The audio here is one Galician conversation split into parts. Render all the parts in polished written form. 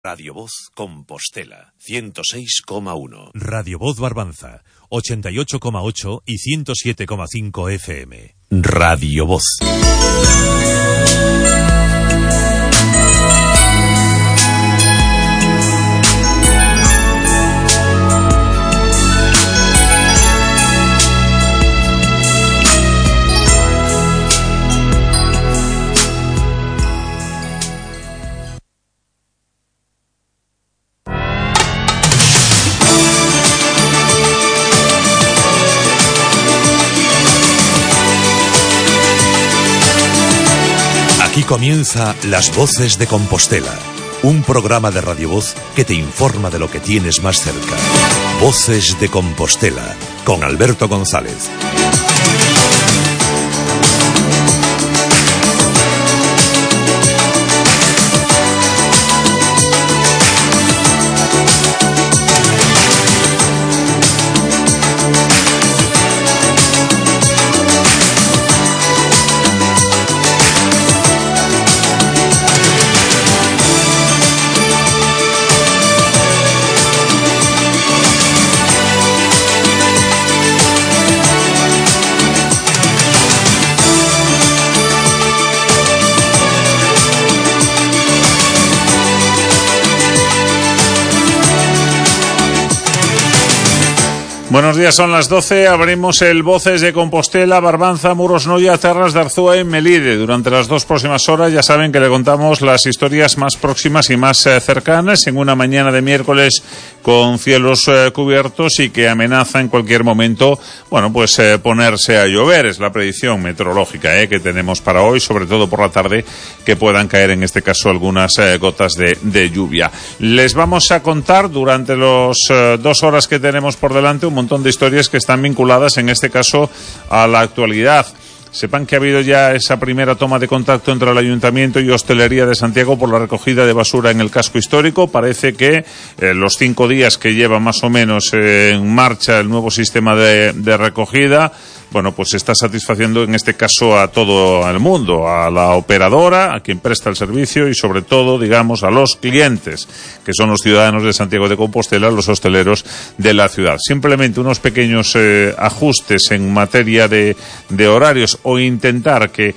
Radio Voz Compostela, 106,1. Radio Voz Barbanza, 88,8 y 107,5 FM. Radio Voz. Aquí comienza Las Voces de Compostela, un programa de Radio Voz que te informa de lo que tienes más cerca. Voces de Compostela, con Alberto González. Buenos días, son las 12, abrimos el Voces de Compostela, Barbanza, Muros Noia, Terras de Arzúa y Melide. Durante las 2 próximas horas ya saben que le contamos las historias más próximas y más cercanas en una mañana de miércoles con cielos cubiertos y que amenaza en cualquier momento, ponerse a llover. Es la predicción meteorológica que tenemos para hoy, sobre todo por la tarde, que puedan caer en este caso algunas gotas de lluvia. Les vamos a contar durante los 2 horas que tenemos por delante un montón de historias que están vinculadas en este caso a la actualidad. Sepan que ha habido ya esa primera toma de contacto entre el Ayuntamiento y Hostelería de Santiago por la recogida de basura en el casco histórico. Parece que los 5 días que lleva más o menos en marcha el nuevo sistema de recogida, está satisfaciendo en este caso a todo el mundo, a la operadora, a quien presta el servicio y sobre todo, digamos, a los clientes, que son los ciudadanos de Santiago de Compostela, los hosteleros de la ciudad. Simplemente unos pequeños ajustes en materia de horarios o intentar que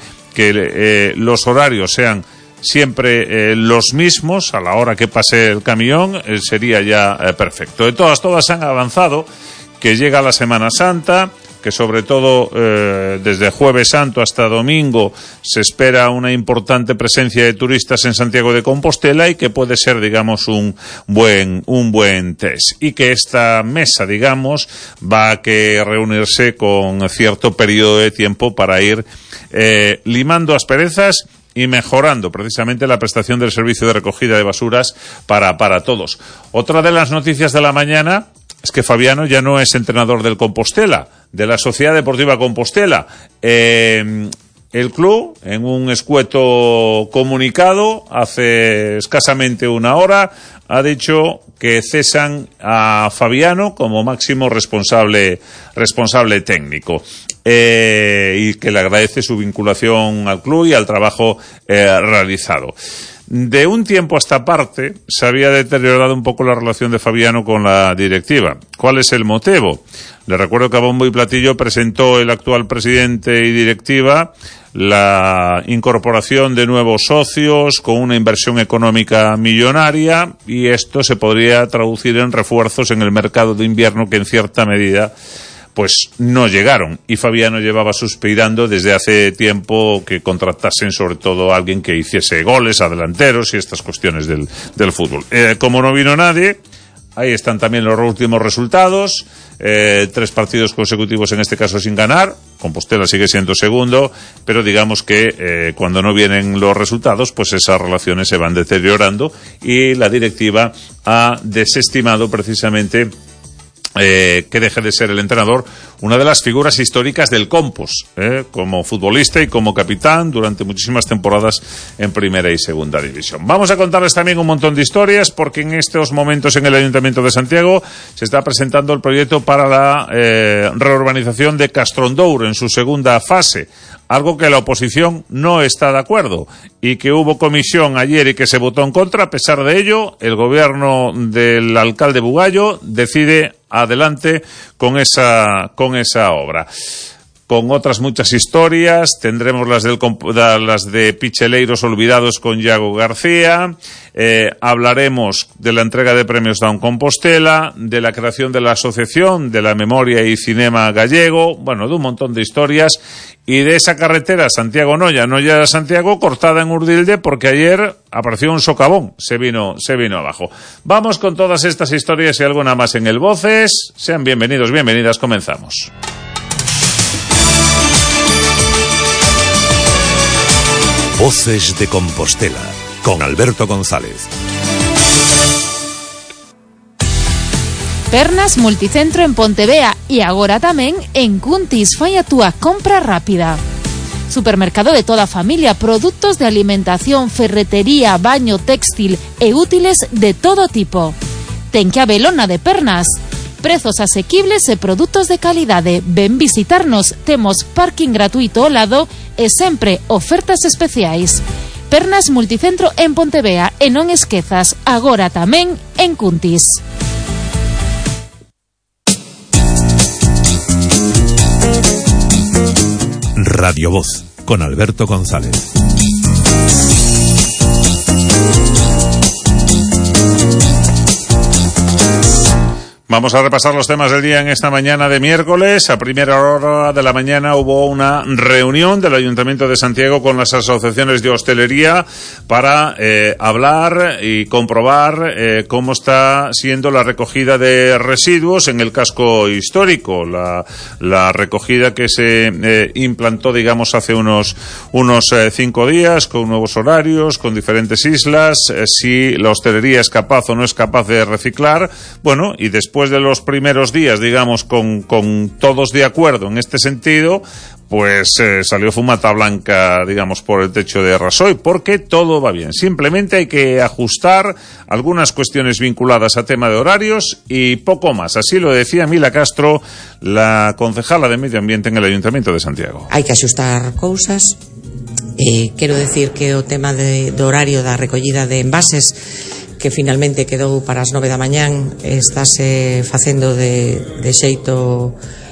los horarios sean siempre los mismos a la hora que pase el camión, sería ya perfecto. De todas han avanzado, que llega la Semana Santa, que sobre todo desde Jueves Santo hasta domingo se espera una importante presencia de turistas en Santiago de Compostela y que puede ser, digamos, un buen test. Y que esta mesa, digamos, va a reunirse con cierto periodo de tiempo para ir limando asperezas y mejorando precisamente la prestación del servicio de recogida de basuras para todos. Otra de las noticias de la mañana es que Fabiano ya no es entrenador del Compostela, de la Sociedad Deportiva Compostela. El club, en un escueto comunicado, hace escasamente una hora, ha dicho que cesan a Fabiano como máximo responsable técnico. Y que le agradece su vinculación al club y al trabajo realizado. De un tiempo a esta parte se había deteriorado un poco la relación de Fabiano con la directiva. ¿Cuál es el motivo? Le recuerdo que a bombo y platillo presentó el actual presidente y directiva la incorporación de nuevos socios con una inversión económica millonaria, y esto se podría traducir en refuerzos en el mercado de invierno que en cierta medida no llegaron, y Fabiano llevaba suspirando desde hace tiempo que contratasen sobre todo a alguien que hiciese goles a delanteros y estas cuestiones del fútbol. Como no vino nadie, ahí están también los últimos resultados, 3 partidos consecutivos en este caso sin ganar. Compostela sigue siendo segundo, pero digamos que cuando no vienen los resultados, esas relaciones se van deteriorando y la directiva ha desestimado precisamente que deje de ser el entrenador, una de las figuras históricas del Compos, como futbolista y como capitán durante muchísimas temporadas en primera y segunda división. Vamos a contarles también un montón de historias, porque en estos momentos en el Ayuntamiento de Santiago se está presentando el proyecto para la reurbanización de Castrondouro en su segunda fase. Algo que la oposición no está de acuerdo y que hubo comisión ayer y que se votó en contra. A pesar de ello, el gobierno del alcalde Bugallo decide adelante con esa obra. Con otras muchas historias, tendremos las de Picheleiros Olvidados con Iago García, hablaremos de la entrega de premios Down Compostela, de la creación de la Asociación de la Memoria y Cinema Gallego, bueno, de un montón de historias, y de esa carretera Santiago-Noya-Santiago cortada en Urdilde, porque ayer apareció un socavón, se vino abajo. Vamos con todas estas historias y alguna más en el Voces. Sean bienvenidos, bienvenidas, comenzamos. Voces de Compostela, con Alberto González. Pernas Multicentro en Pontevea e agora tamén en Cuntis. Fai a túa compra rápida. Supermercado de toda a familia, produtos de alimentación, ferretería, baño, textil e útiles de todo tipo. Ten que a Belona de Pernas. Prezos asequibles e produtos de calidade. Ven visitarnos, temos parking gratuito ao lado e sempre ofertas especiais. Pernas Multicentro en Pontevea e non esquezas, agora tamén en Cuntis. Radio Voz, con Alberto González. Vamos a repasar los temas del día en esta mañana de miércoles. A primera hora de la mañana hubo una reunión del Ayuntamiento de Santiago con las asociaciones de hostelería para hablar y comprobar cómo está siendo la recogida de residuos en el casco histórico. La recogida que se implantó, digamos, hace unos 5 días, con nuevos horarios, con diferentes islas, si la hostelería es capaz o no es capaz de reciclar. Bueno, y después de los primeros días, digamos, con todos de acuerdo en este sentido, pues salió fumata blanca, digamos, por el techo de Rasoy, porque todo va bien. Simplemente hay que ajustar algunas cuestiones vinculadas a tema de horarios y poco más. Así lo decía Mila Castro, la concejala de Medio Ambiente en el Ayuntamiento de Santiago. Hai que axustar cousas. Quero decir que o tema do horario da recollida de envases, que finalmente quedou para as 9 da mañán, estáse facendo de xeito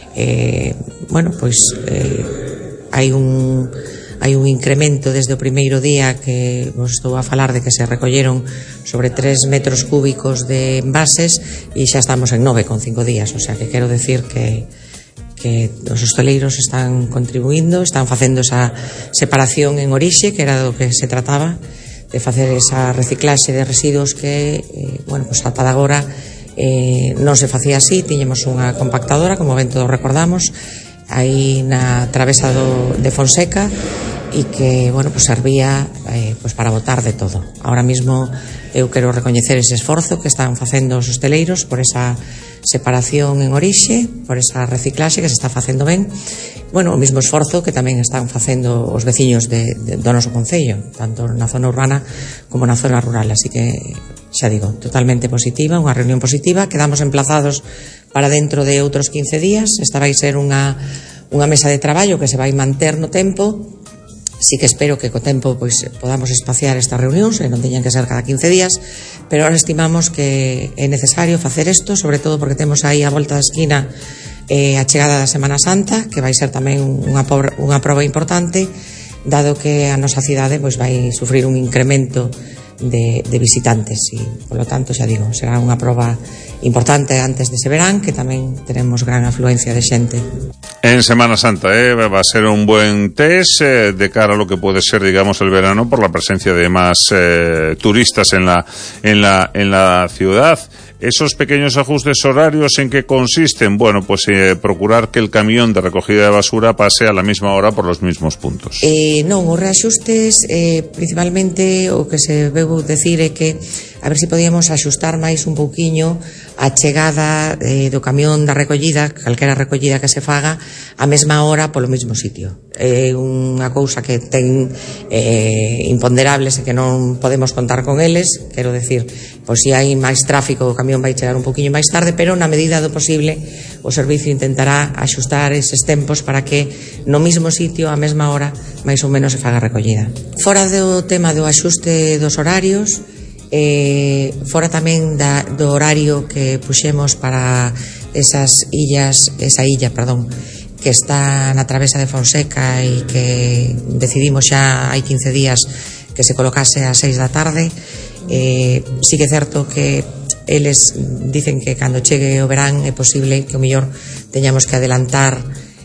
hai un incremento desde o primeiro día, que vos estou a falar de que se recolleron sobre 3 metros cúbicos de envases e xa estamos en 9,5 días, o sea que quero decir que os hosteleiros están contribuindo, están facendo esa separación en orixe, que era do que se trataba, de facer esa reciclaxe de residuos que, ata de agora non se facía así. Tiñemos unha compactadora, como ben todos recordamos, aí na travesa de Fonseca, e que, servía para botar de todo. Ahora mismo eu quero recoñecer ese esforzo que están facendo os hosteleiros por esa separación en orixe, por esa reciclaxe que se está facendo ben. O mismo esforzo que tamén están facendo os veciños do noso concello, tanto na zona urbana como na zona rural. Así que, xa digo, totalmente positiva, unha reunión positiva. Quedamos emplazados para dentro de outros 15 días. Esta vai ser unha mesa de traballo que se vai manter no tempo. Sí que espero que co tempo podamos espaciar estas reunións e non teñan que ser cada 15 días, pero ahora estimamos que é necesario facer isto, sobre todo porque temos aí a volta da esquina a chegada da Semana Santa, que vai ser tamén unha proba importante, dado que a nosa cidade vai sufrir un incremento de visitantes e, polo tanto, xa digo, será unha proba importante antes dese verán, que tamén teremos gran afluencia de xente. En Semana Santa va a ser un buen test de cara a lo que puede ser, digamos, el verano, por la presencia de más turistas en la ciudad. Esos pequeños ajustes horarios, ¿en qué consisten? Bueno, pues procurar que el camión de recogida de basura pase a la misma hora por los mismos puntos. Non, os reaxustes principalmente o que se veu decir é que a ver se podíamos axustar máis un pouquiño a chegada do camión da recollida, calquera recollida que se faga, a mesma hora polo mesmo sitio. É unha cousa que ten imponderables e que non podemos contar con eles, quero decir, pois se hai máis tráfico o camión vai chegar un pouquiño máis tarde, pero na medida do posible o servicio intentará axustar eses tempos para que no mesmo sitio, a mesma hora, máis ou menos se faga a recollida. Fora do tema do axuste dos horarios, fora tamén do horario que puxemos para esa illa, que está na travesa de Fonseca e que decidimos xa hai 15 días que se colocase a 6 da tarde. Sí que é certo que eles dicen que cando chegue o verán é posible que o mellor teñamos que adelantar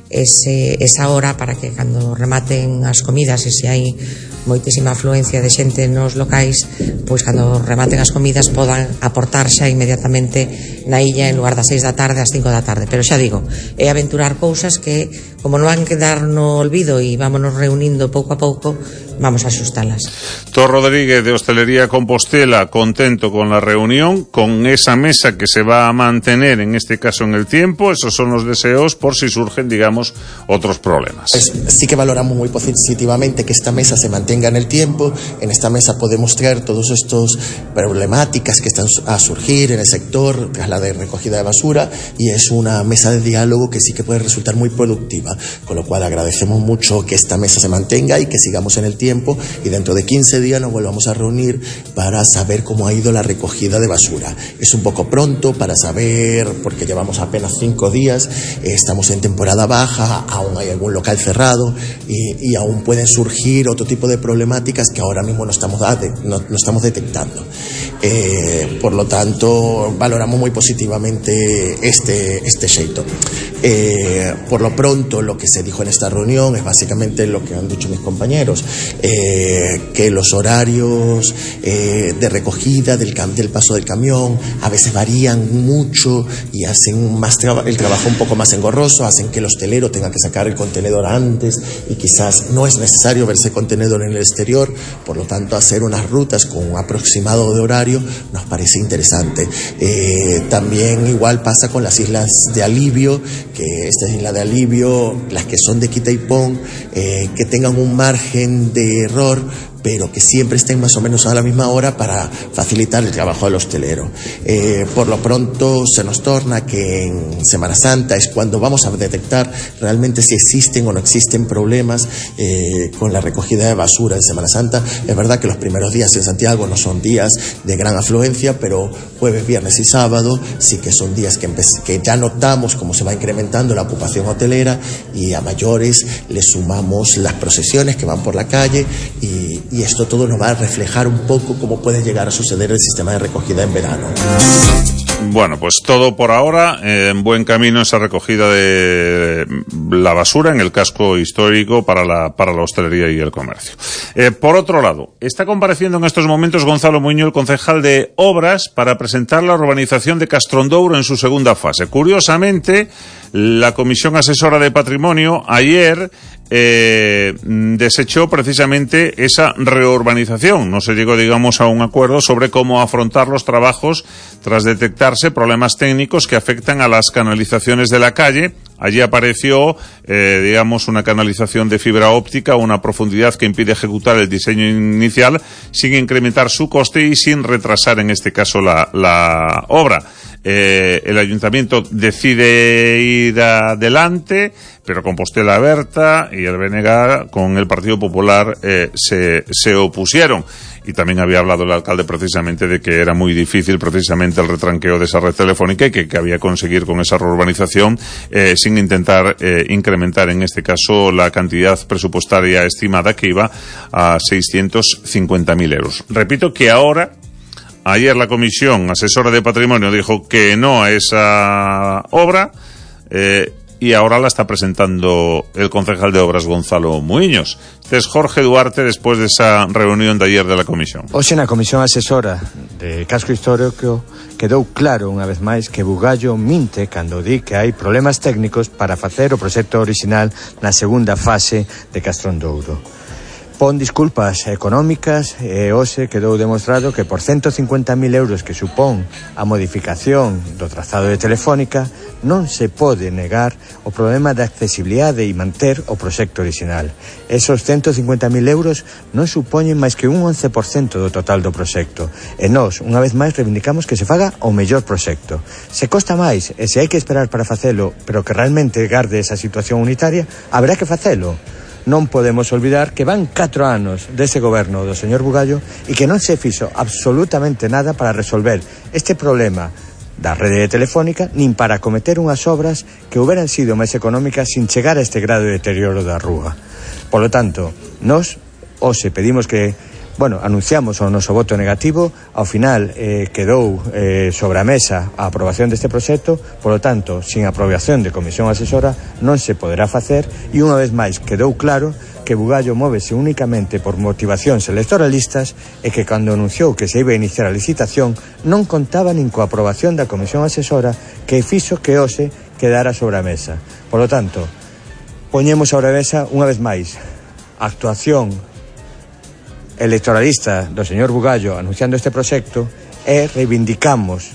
esa hora para que cando rematen as comidas, e se hai moitísima afluencia de xente nos locais, pois cando rematen as comidas podan aportar xa inmediatamente na illa en lugar das 6 da tarde ás 5 da tarde. Pero xa digo, é aventurar cousas que, como non van quedar no olvido e vámonos reunindo pouco a pouco, vamos a axustalas. Tor Rodríguez, de Hostelería Compostela, contento con la reunión, con esa mesa que se va a mantener, en este caso en el tiempo. Esos son los deseos por si surgen, digamos, otros problemas. Sí que valoramos muy positivamente que esta mesa se mantenga en el tiempo. En esta mesa podemos traer todos estos problemáticas que están a surgir en el sector tras la de recogida de basura, y es una mesa de diálogo que sí que puede resultar muy productiva, con lo cual agradecemos mucho que esta mesa se mantenga y que sigamos en el tiempo, y dentro de 15 días nos volvamos a reunir para saber cómo ha ido la recogida de basura. Es un poco pronto para saber, porque llevamos apenas 5 días, estamos en temporada baja, aún hay algún local cerrado y aún pueden surgir otro tipo de problemáticas que ahora mismo no estamos detectando. Por lo tanto, valoramos muy positivamente este xeito. Por lo pronto, lo que se dijo en esta reunión es básicamente lo que han dicho mis compañeros, que los horarios de recogida del paso del camión a veces varían mucho y hacen el trabajo un poco más engorroso, hacen que el hostelero tenga que sacar el contenedor antes y quizás no es necesario ver ese contenedor en el exterior. Por lo tanto, hacer unas rutas con un aproximado de horario nos parece interesante. También igual pasa con las islas de alivio, que estas islas de alivio, las que son de quita y pon, que tengan un margen de error, pero que siempre estén más o menos a la misma hora para facilitar el trabajo del hostelero. Por lo pronto se nos torna que en Semana Santa es cuando vamos a detectar realmente si existen o no existen problemas con la recogida de basura en Semana Santa. Es verdad que los primeros días en Santiago no son días de gran afluencia, pero jueves, viernes y sábado sí que son días que ya notamos cómo se va incrementando la ocupación hotelera, y a mayores le sumamos las procesiones que van por la calle, y esto todo nos va a reflejar un poco cómo puede llegar a suceder el sistema de recogida en verano. Bueno, pues todo por ahora, en buen camino esa recogida de la basura en el casco histórico para la hostelería y el comercio. Por otro lado, está compareciendo en estos momentos Gonzalo Muiño, el concejal de Obras, para presentar la urbanización de Castrondouro en su segunda fase. Curiosamente, la Comisión Asesora de Patrimonio ayer desechó precisamente esa reurbanización. No se llegó, digamos, a un acuerdo sobre cómo afrontar los trabajos tras detectarse problemas técnicos que afectan a las canalizaciones de la calle. Allí apareció, digamos, una canalización de fibra óptica a una profundidad que impide ejecutar el diseño inicial sin incrementar su coste y sin retrasar, en este caso, la obra. El ayuntamiento decide ir adelante, pero Compostela Berta y el BNG con el Partido Popular se opusieron. Y también había hablado el alcalde precisamente de que era muy difícil precisamente el retranqueo de esa red telefónica y que había que conseguir con esa reurbanización sin intentar incrementar en este caso la cantidad presupuestaria estimada, que iba a 650.000 euros. Repito que ayer la Comisión Asesora de Patrimonio dijo que no a esa obra, y ahora la está presentando el concejal de Obras, Gonzalo Muiños. Este es Jorge Duarte, después de esa reunión de ayer de la Comisión. Hoxe na Comisión Asesora de Casco Histórico quedou claro unha vez máis que Bugallo minte cando di que hai problemas técnicos para facer o proxecto orixinal na segunda fase de Castrón de Ouro. Pon disculpas económicas e hoxe quedou demostrado que por 150.000 euros que supón a modificación do trazado de Telefónica non se pode negar o problema de accesibilidade e manter o proxecto orixinal. Esos 150.000 euros non supoñen máis que un 11% do total do proxecto e nós, unha vez máis, reivindicamos que se faga o mellor proxecto. Se costa máis e se hai que esperar para facelo, pero que realmente garde esa situación unitaria, haberá que facelo. Non podemos olvidar que van 4 anos dese goberno do señor Bugallo e que non se fixo absolutamente nada para resolver este problema da rede telefónica nin para cometer unhas obras que hubieran sido máis económicas sin chegar a este grado de deterioro da rúa. Por lo tanto, nós hoxe pedimos que, anunciamos o noso voto negativo, ao final quedou sobre a mesa a aprobación deste proxecto, por lo tanto, sin aprobación de comisión asesora non se poderá facer e unha vez máis quedou claro que Bugallo móvese únicamente por motivacións electoralistas e que cando anunciou que se iba a iniciar a licitación non contaba nin coa aprobación da comisión asesora que fixo que hoxe quedara sobre a mesa. Por lo tanto, poñemos sobre a mesa unha vez máis a actuación electoralista do señor Bugallo anunciando este proxecto e reivindicamos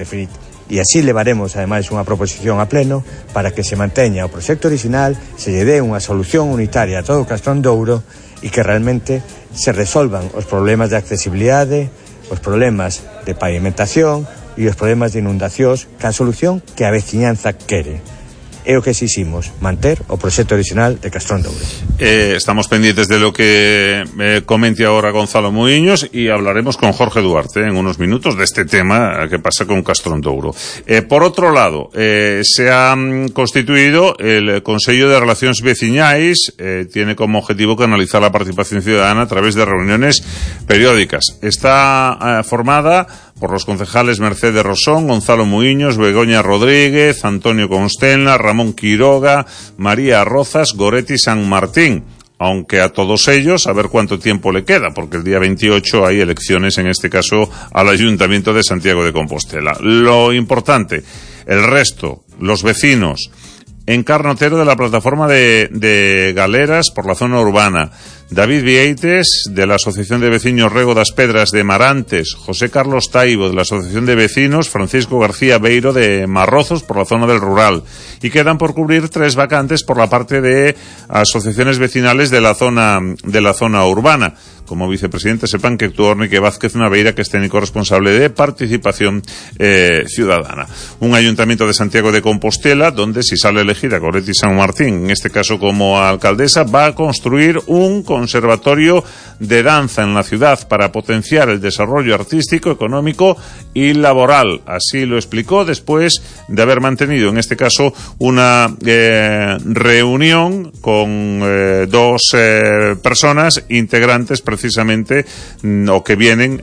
e así levaremos ademais unha proposición a pleno para que se manteña o proxecto orixinal, se lle dé unha solución unitaria a todo o Castrón de Ouro e que realmente se resolvan os problemas de accesibilidade, os problemas de pavimentación e os problemas de inundacións ca solución que a veciñanza quere. É o que exiximos, manter o proxecto original de Castrón de Ouro. Estamos pendientes de lo que comente ahora Gonzalo Muiños y hablaremos con Jorge Duarte en unos minutos de este tema que pasa con Castrón de Ouro. Por otro lado, se ha constituido el Consello de Relacións Veciñais, tiene como objetivo canalizar la participación ciudadana a través de reuniones periódicas. Está formada por los concejales Mercedes Rosón, Gonzalo Muiños, Begoña Rodríguez, Antonio Constenla, Ramón Quiroga, María Rozas, Goretti San Martín. Aunque a todos ellos, a ver cuánto tiempo le queda, porque el día 28 hay elecciones, en este caso, al Ayuntamiento de Santiago de Compostela. Lo importante, el resto, los vecinos, Encarna Otero de la plataforma de Galeras por la zona urbana, David Vieites de la Asociación de Vecinos Rego das Pedras de Marantes, José Carlos Taibo de la Asociación de Vecinos, Francisco García Beiro de Marrozos por la zona del rural, y quedan por cubrir 3 vacantes por la parte de asociaciones vecinales de la zona urbana. Como vicepresidente sepan que actuó Ornique Vázquez Naveira, que es técnico responsable de participación ciudadana. Un ayuntamiento de Santiago de Compostela donde, si sale elegida Goretti San Martín, en este caso como alcaldesa, va a construir un conservatorio de danza en la ciudad para potenciar el desarrollo artístico, económico y laboral. Así lo explicó después de haber mantenido, en este caso, una reunión con 2 personas integrantes precisamente o que vienen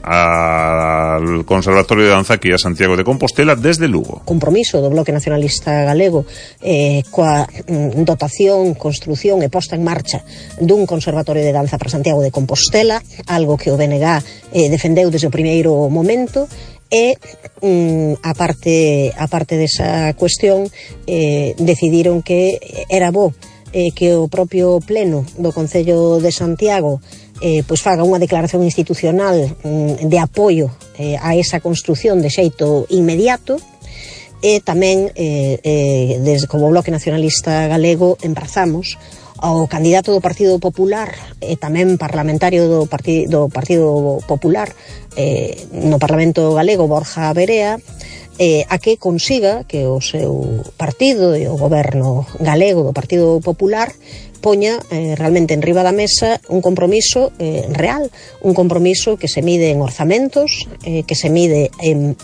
al Conservatorio de Danza aquí a Santiago de Compostela desde Lugo. Compromiso do Bloque Nacionalista Galego coa dotación, construción e posta en marcha dun Conservatorio de Danza para Santiago de Compostela, algo que o BNG defendeu desde o primeiro momento. E a parte desa cuestión decidiron que era bo que o propio pleno do Concello de Santiago pois faga unha declaración institucional de apoio a esa construción de xeito inmediato. E tamén desde como Bloque Nacionalista Galego emprazamos ao candidato do Partido Popular e tamén parlamentario do Partido Popular no Parlamento Galego, Borja Verea, a que consiga que o seu partido e o goberno galego do Partido Popular poña realmente en riba da mesa un compromiso real, un compromiso que se mide en orzamentos, que se mide en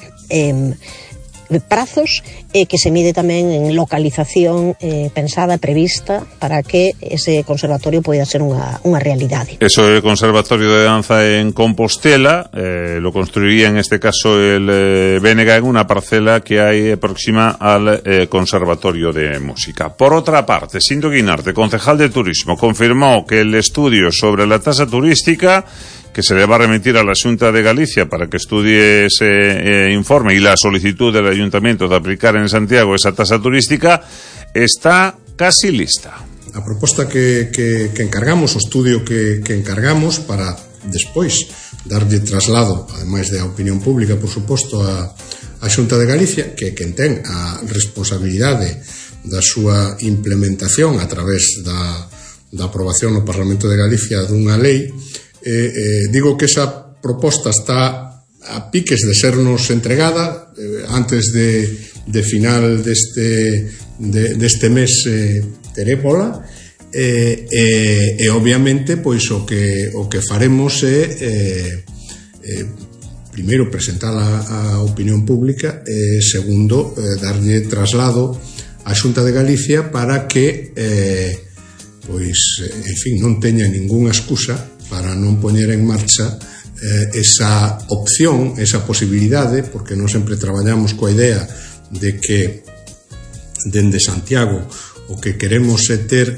prazos e que se mide tamén en localización pensada, prevista para que ese conservatorio poida ser unha realidade. Eso é o Conservatorio de Danza en Compostela, lo construiría en este caso el BNG en una parcela que hay próxima al Conservatorio de Música. Por otra parte, Sinto Guinarte, concejal de Turismo, confirmó que el estudio sobre la tasa turística que que se le va a remitir a la Xunta de Galicia para que estudie ese informe y la solicitud del Ayuntamiento de aplicar en Santiago esa tasa turística, está casi lista. A proposta que encargamos, o estudio que encargamos para despois darlle traslado, ademais da opinión pública, por suposto, a Xunta de Galicia, que quen ten a responsabilidade da súa implementación a través da aprobación no Parlamento de Galicia dunha lei. Digo que esa proposta está a piques de sernos entregada antes de final deste mes terépola, e obviamente pois o que faremos é primeiro presentar a opinión pública e segundo darlle traslado á Xunta de Galicia para que pois, en fin, non teña ningunha excusa para non poñer en marcha esa opción, esa posibilidade, porque non sempre traballamos coa idea de que dende Santiago o que queremos é ter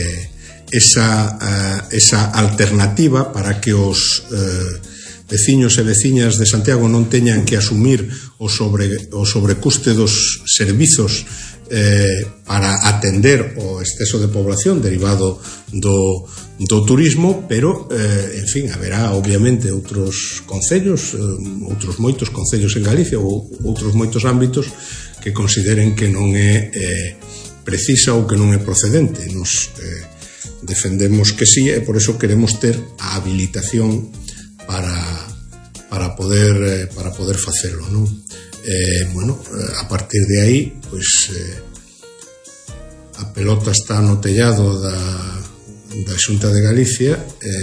esa alternativa para que os veciños e veciñas de Santiago non teñan que asumir o sobrecuste dos servizos para atender o exceso de población derivado do turismo, pero, en fin, haberá obviamente outros concellos, outros moitos concellos en Galicia ou outros moitos ámbitos que consideren que non é precisa ou que non é procedente. Nos defendemos que sí, e por eso queremos ter a habilitación para poder facelo, non? Bueno, a partir de aí, pois a pelota está no tellado da Xunta de Galicia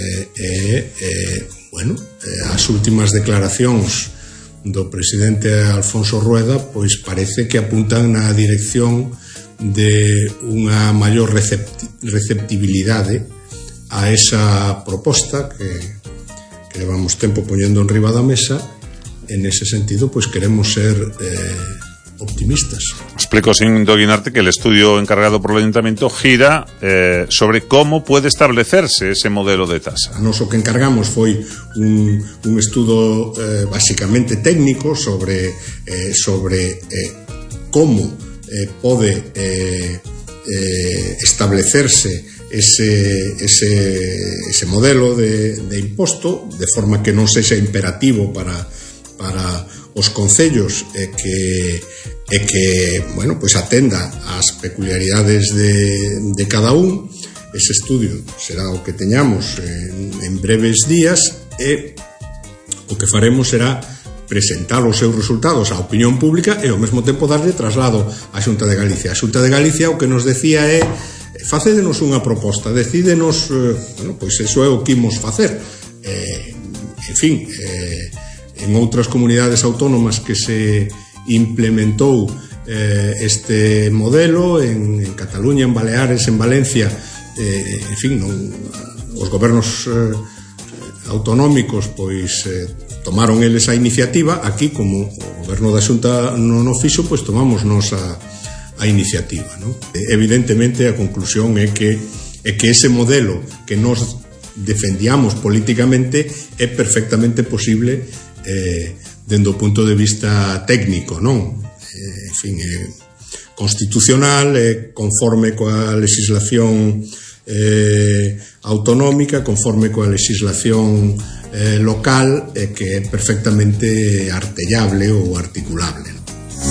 bueno, as últimas declaracións do presidente Alfonso Rueda pois parece que apuntan na dirección de unha maior receptibilidade a esa proposta que levamos tempo poñendo en riba da mesa. En ese sentido, pues queremos ser optimistas. Explico sin doguinarte que el estudio encargado por el Ayuntamiento gira sobre cómo puede establecerse ese modelo de tasa. Nos o que encargamos foi un estudo basicamente técnico sobre como pode establecerse ese modelo de imposto de forma que non sexa imperativo para os concellos e que bueno, pues atenda ás peculiaridades de cada un. Ese estudio será o que teñamos en breves días e o que faremos será presentar os seus resultados á opinión pública e ao mesmo tempo darlle traslado á Xunta de Galicia. A Xunta de Galicia o que nos decía é: facédenos unha proposta, decídenos, bueno, pois iso é o que imos facer. En fin, en outras comunidades autónomas que se implementou este modelo, en Cataluña, en Baleares, en Valencia, en fin, os gobernos autonómicos pois tomaron eles a iniciativa. Aquí, como o goberno da Xunta non o fixo, pois tomamos nos a iniciativa, ¿no? Evidentemente a conclusión é que ese modelo que nos defendíamos políticamente é perfectamente posible dende o punto de vista técnico, non? En fin, constitucional, conforme coa legislación autonómica, conforme coa legislación local, que é perfectamente artellable ou articulable, ¿no?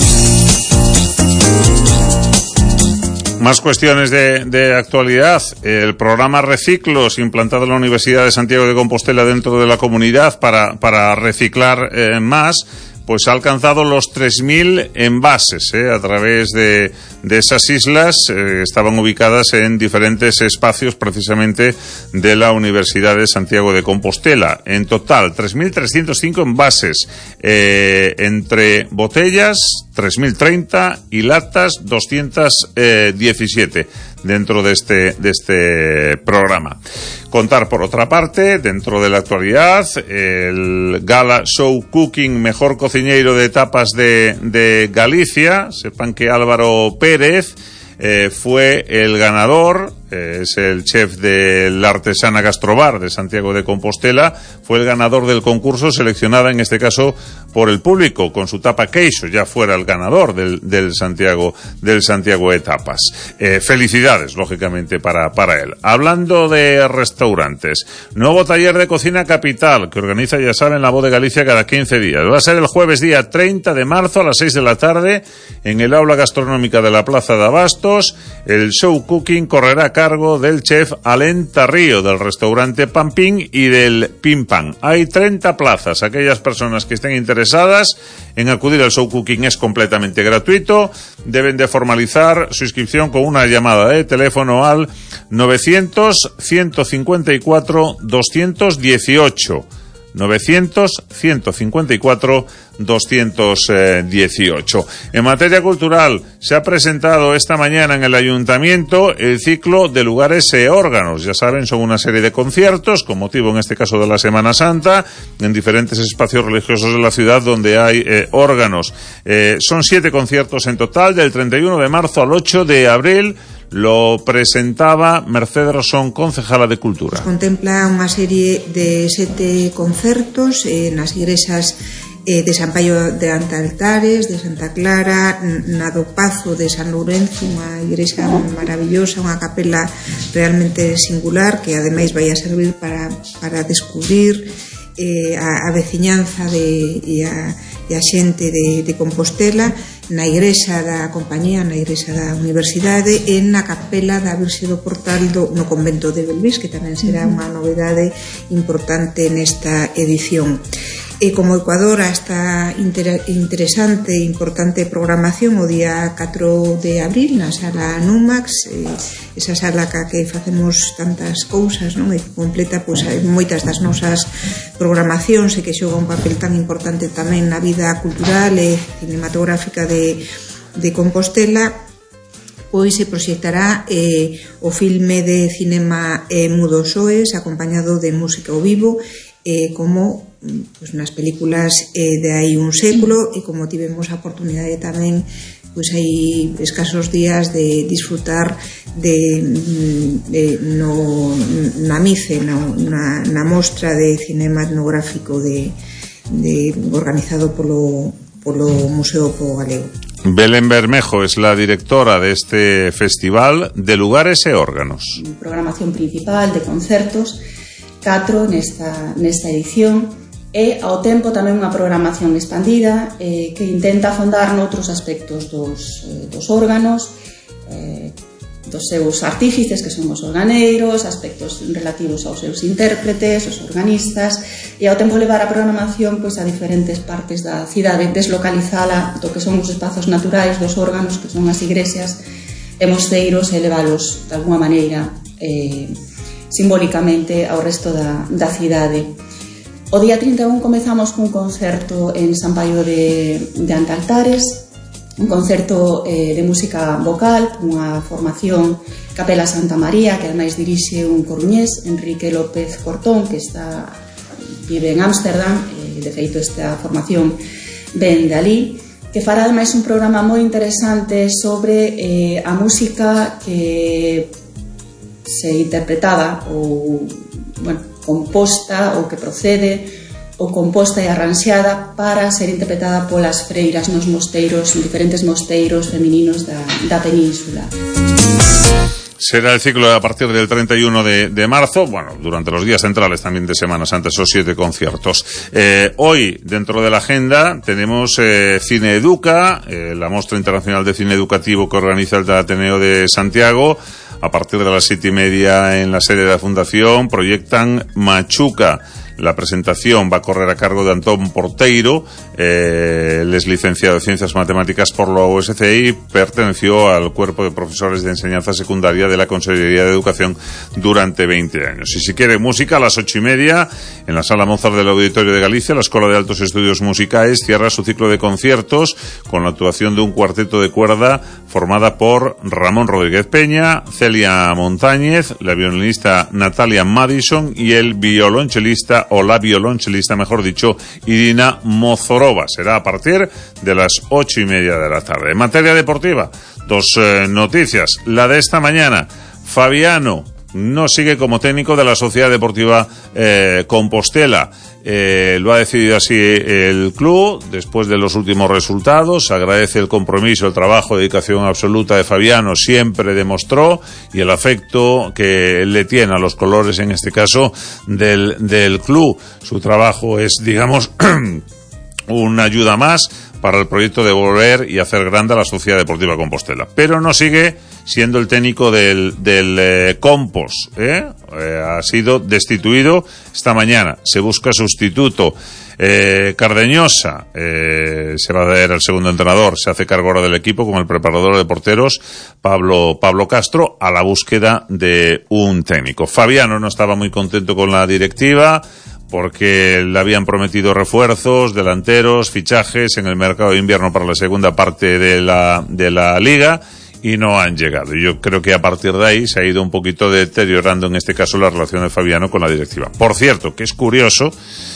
Más cuestiones de actualidad. El programa Reciclos, implantado en la Universidad de Santiago de Compostela dentro de la comunidad para reciclar más, pues ha alcanzado los 3.000 envases a través de esas islas. Estaban ubicadas en diferentes espacios precisamente de la Universidad de Santiago de Compostela. En total, 3.305 envases entre botellas, 3.030 y latas, 217 dentro de este programa. Contar, por otra parte, dentro de la actualidad, el Gala Show Cooking Mejor Cociñeiro de Tapas de Galicia. Sepan que Álvaro Pérez fue el ganador es el chef de la Artesana Gastrobar de Santiago de Compostela, fue el ganador del concurso, seleccionada en este caso por el público, con su tapa queixo, ya fuera el ganador del Santiago Etapas. Felicidades, lógicamente, para él. Hablando de restaurantes, nuevo taller de cocina capital, que organiza, ya saben, la Voz de Galicia cada 15 días. Va a ser el jueves día 30 de marzo a las 6 de la tarde en el aula gastronómica de la Plaza de Abastos. El show cooking correrá a cargo del chef Alén Tarrío, del restaurante Pampín y del Pim Pam. Hay 30 plazas. Aquellas personas que estén interesadas en acudir al show cooking es completamente gratuito. Deben de formalizar su inscripción con una llamada de teléfono al 900-154-218. 900-154-218. En materia cultural, se ha presentado esta mañana en el Ayuntamiento el ciclo de lugares e órganos. Ya saben, son una serie de conciertos, con motivo en este caso de la Semana Santa, en diferentes espacios religiosos de la ciudad donde hay órganos. Son 7 conciertos en total, del 31 de marzo al 8 de abril. Lo presentaba Mercedes Rosón, concejala de Cultura. Contempla unha serie de 7 concertos nas igrexas de San Paio de Antaltares, de Santa Clara, na do Pazo de San Lourenzo, unha igrexa maravillosa, unha capela realmente singular que ademais vai a servir para descubrir a veciñanza e a xente de Compostela, na igrexa da Compañía, na igrexa da Universidade e na capela da Virxe do Portal no convento de Belvís, que tamén será unha novedade importante nesta edición. E como Ecuador, a esta interesante e importante programación o día 4 de abril na sala Numax, esa sala que facemos tantas cousas, non? E que completa moitas das nosas programacións e que xoga un papel tan importante tamén na vida cultural e cinematográfica de Compostela. Pois se proxectará o filme de cinema Mudo Soes, acompañado de música ao vivo, como nas películas de hai un século, e como tivemos a oportunidade tamén hai escasos días de disfrutar na MICE, na mostra de cinema etnográfico organizado polo Museo Po Galego. Belén Bermejo es la directora de este festival de lugares e órganos. Programación principal de concertos, 4 nesta edición, e ao tempo tamén unha programación expandida que intenta afondar noutros aspectos dos órganos, dos seus artífices, que son os organeiros, aspectos relativos aos seus intérpretes, os organistas, e ao tempo levar a programación a diferentes partes da cidade, deslocalizala do que son os espazos naturais dos órganos, que son as igrexas e mosteiros, e levalos de alguma maneira simbólicamente ao resto da cidade. O día 31 comezamos cun concerto en San Paio de Antaltares, un concerto de música vocal, unha formación Capela Santa María, que ademais dirixe un coruñés, Enrique López Cortón, que vive en Ámsterdam, de feito esta formación ven de ali, que fará ademais un programa moi interesante sobre a música que se interpretada ou composta ou que procede ou composta e arranxada para ser interpretada polas freiras nos mosteiros, diferentes mosteiros femininos da península. Será el ciclo a partir del 31 de marzo, durante los días centrales también de Semana Santa, esos 7 conciertos. Hoy, dentro de la agenda, tenemos Cine Educa, la muestra internacional de cine educativo que organiza el Ateneo de Santiago. A partir de las 7:30 en la sede de la Fundación proyectan Machuca. La presentación va a correr a cargo de Antón Porteiro. Él es licenciado en Ciencias Matemáticas por la USCI y perteneció al cuerpo de profesores de enseñanza secundaria de la Consellería de Educación durante 20 años. Y si quiere música, a las 8:30 en la Sala Mozart del Auditorio de Galicia, la Escuela de Altos Estudios Musicales cierra su ciclo de conciertos con la actuación de un cuarteto de cuerda formada por Ramón Rodríguez Peña, Celia Montañez, la violinista Natalia Madison y el violonchelista, o la violonchelista, mejor dicho, Irina Mozorova. Será a partir de las 8:30 de la tarde. En materia deportiva, 2 noticias. La de esta mañana: Fabiano no sigue como técnico de la Sociedad Deportiva Compostela. Lo ha decidido así el club después de los últimos resultados. Agradece el compromiso, el trabajo, dedicación absoluta de Fabiano, siempre demostró, y el afecto que le tiene a los colores, en este caso del club. Su trabajo es, digamos, una ayuda más para el proyecto de volver y hacer grande a la Sociedad Deportiva Compostela. Pero no sigue siendo el técnico del Compos. Ha sido destituido esta mañana. Se busca sustituto. Cardeñosa se va a dar el segundo entrenador. Se hace cargo ahora del equipo con el preparador de porteros Pablo Castro, a la búsqueda de un técnico. Fabiano no estaba muy contento con la directiva, porque le habían prometido refuerzos, delanteros, fichajes en el mercado de invierno para la segunda parte de la liga, y no han llegado. Yo creo que a partir de ahí se ha ido un poquito deteriorando, en este caso, la relación de Fabiano con la directiva. Por cierto, que es curioso,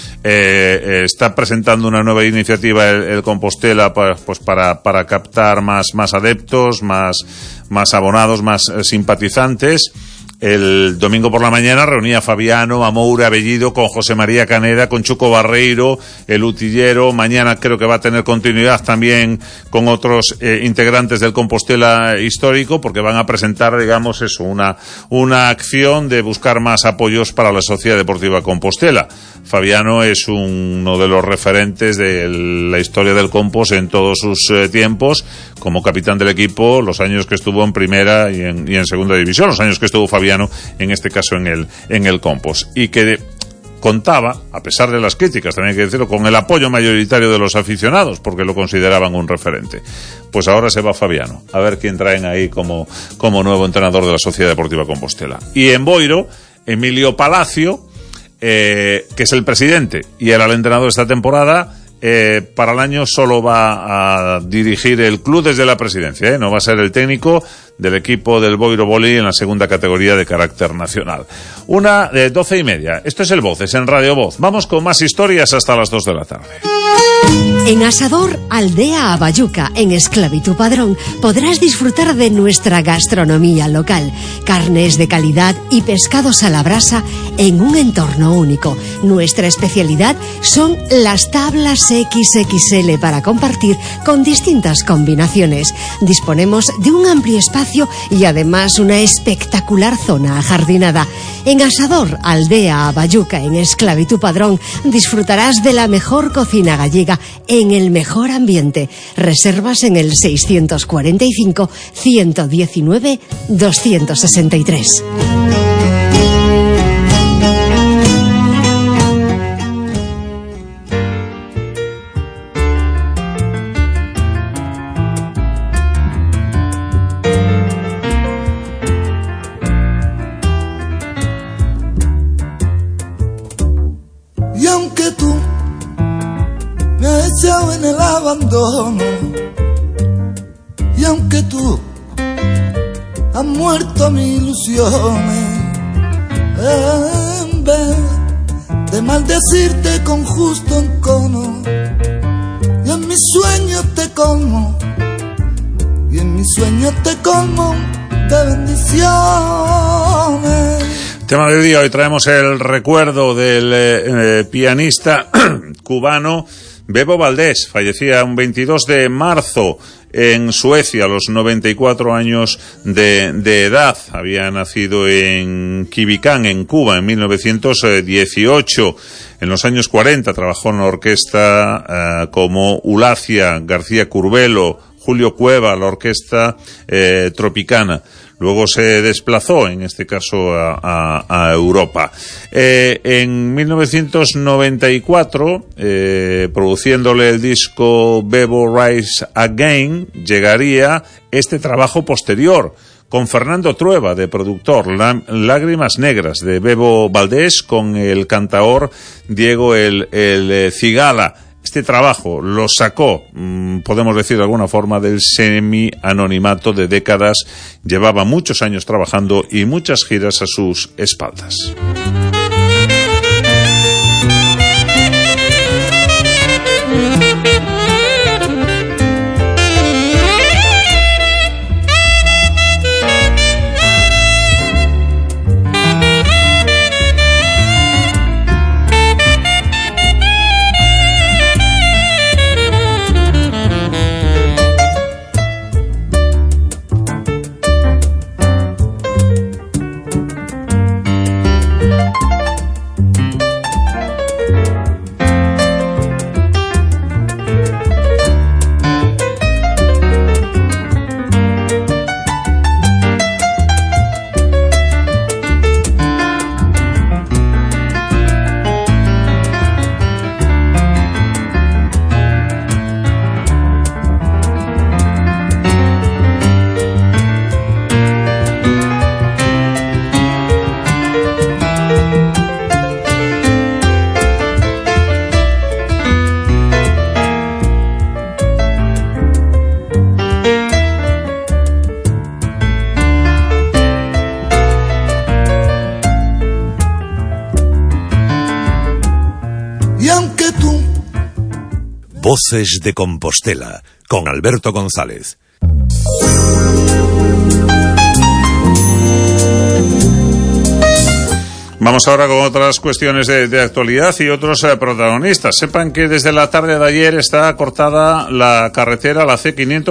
está presentando una nueva iniciativa el Compostela, pues para captar más adeptos, más abonados, más simpatizantes. El domingo por la mañana reunía a Fabiano, a Moura, a Bellido, con José María Caneda, con Chuco Barreiro, el utillero. Mañana creo que va a tener continuidad también con otros integrantes del Compostela histórico, porque van a presentar, digamos, eso, una acción de buscar más apoyos para la Sociedad Deportiva Compostela. Fabiano es uno de los referentes de la historia del Compos en todos sus tiempos, como capitán del equipo, los años que estuvo en primera y en segunda división, los años que estuvo Fabiano, en este caso en el Compos, y que contaba, a pesar de las críticas, también hay que decirlo, con el apoyo mayoritario de los aficionados, porque lo consideraban un referente. Pues ahora se va Fabiano, a ver quién traen ahí como nuevo entrenador de la Sociedad Deportiva Compostela. Y en Boiro, Emilio Palacio, que es el presidente y era el entrenador de esta temporada, para el año solo va a dirigir el club desde la presidencia, no va a ser el técnico del equipo del Boiro Boli en la segunda categoría de carácter nacional. 12:30. Esto es el Voces en Radio Voz. Vamos con más historias hasta las 2 de la tarde. En Asador Aldea Abayuca, en Esclavitud Padrón, podrás disfrutar de nuestra gastronomía local, carnes de calidad y pescados a la brasa en un entorno único. Nuestra especialidad son las tablas XXL para compartir con distintas combinaciones. Disponemos de un amplio espacio y además una espectacular zona ajardinada. En Asador Aldea Abayuca, en Esclavitud Padrón, disfrutarás de la mejor cocina gallega en el mejor ambiente. Reservas en el 645 119 263. Y aunque tú me has echado en el abandono, y aunque tú has muerto mis ilusiones, en vez de maldecirte con justo encono, y en mis sueños te colmo, y en mis sueños te colmo de bendiciones. Tema del día, hoy traemos el recuerdo del pianista cubano Bebo Valdés. Fallecía un 22 de marzo en Suecia, a los 94 años de edad. Había nacido en Quibicán, en Cuba, en 1918. En los años 40 trabajó en la orquesta como Ulacia, García Curbelo, Julio Cueva, la orquesta Tropicana. Luego se desplazó, en este caso, a Europa. En 1994, produciéndole el disco Bebo Rise Again, llegaría este trabajo posterior, con Fernando Trueba, de productor, Lágrimas Negras, de Bebo Valdés, con el cantaor Diego el Cigala. Este trabajo lo sacó, podemos decir de alguna forma, del semi-anonimato de décadas. Llevaba muchos años trabajando y muchas giras a sus espaldas. Voces de Compostela, con Alberto González. Vamos ahora con otras cuestiones de actualidad y otros protagonistas. Sepan que desde la tarde de ayer está cortada la carretera, la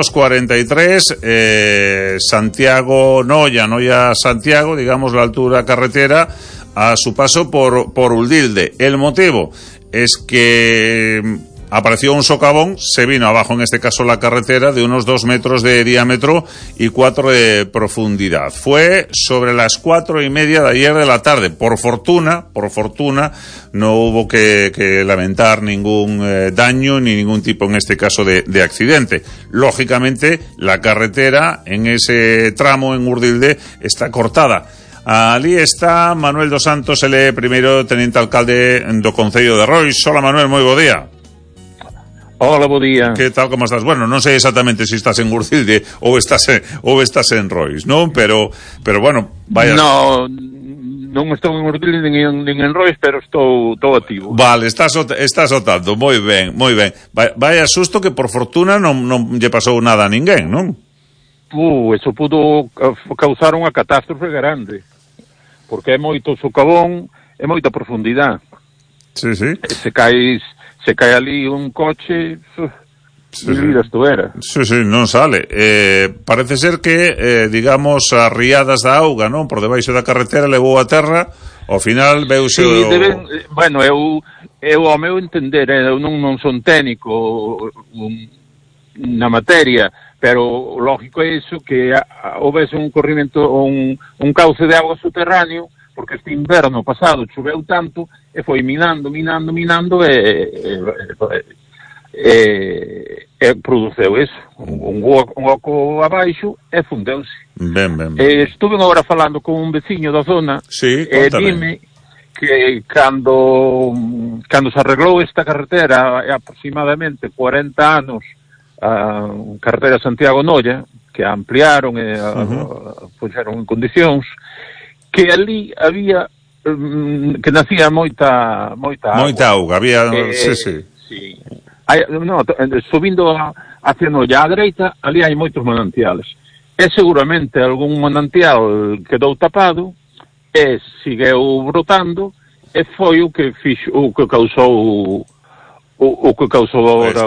C543, Santiago-Noya, digamos la altura carretera, a su paso por Uldilde. El motivo es que apareció un socavón, se vino abajo, en este caso la carretera, de unos 2 metros de diámetro y 4 de profundidad. Fue sobre las 4:30 de ayer de la tarde. Por fortuna, no hubo que lamentar ningún daño ni ningún tipo, en este caso, de accidente. Lógicamente, la carretera en ese tramo en Urdilde está cortada. Ali está Manuel dos Santos, el primeiro teniente alcalde do Concello de Rois. Hola, Manuel, moi bo día. Hola, bo día. Que tal, como estás? Bueno, non sei exactamente se estás en Urdilde ou estás en Rois, non? Pero bueno, vaya. No, non estou en Urdilde nin en Rois, pero estou activo. Vale, estás ao tanto, moi ben. Vaya susto que por fortuna non lle pasou nada a ninguén, non? Eso pudo causar unha catástrofe grande, porque é moito socavón, é moita profundidade. Sí. Se cae ali un coche, vidas tú era. Sí, non sale. Parece ser que, digamos, as riadas da auga, non? Por debaixo da carretera levou a terra, ao final veuse... Sí, bueno, eu ao meu entender, eu non son técnico na materia, pero lógico é iso, que houvese un corrimento, un cauce de agua subterráneo, porque este inverno pasado choveu tanto e foi minando e produceu eso, un oco abaixo e fundeuse. Ben. Estuve agora falando con un veciño da zona, e dime que cando se arreglou esta carretera, aproximadamente 40 anos, a carretera Santiago-Noya, que a ampliaron e puxeron en condicións, que ali había que nacía moita auga. Moita auga, había... Sí. Subindo hacia Noia á dereita, ali hai moitos manantiales. E seguramente algún manantial quedou tapado e segueu brotando e foi o que causou agora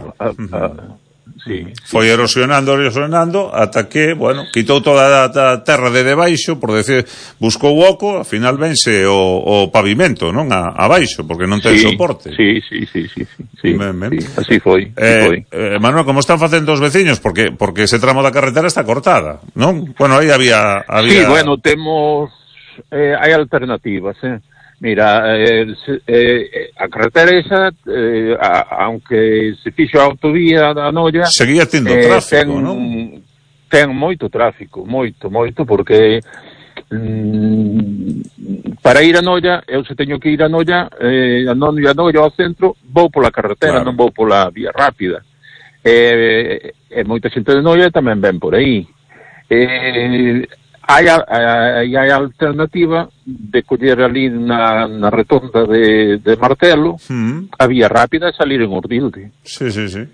Sí. Foi erosionando ata que, bueno, quitou toda a terra de debaixo, por decir, buscou oco, ao final vense o pavimento, non? Abaixo, porque non ten soporte. Sí. Así foi. Manuel, como están facendo os veciños? Porque ese tramo da carretera está cortada, non? Bueno, aí había... Sí, bueno, temos... hai alternativas, Mira, a carretera esa, aunque se fixo a autovía da Noia, seguía tendo tráfico, non? Ten moito tráfico, moito, porque para ir a Noia, eu se teño que ir a Noia, ao centro, vou pola carretera, non vou pola vía rápida. E moita xente de Noia tamén ven por aí. Hai a alternativa de coller ali na retonda de Martelo, a vía rápida e salir en Urdilde. Sí.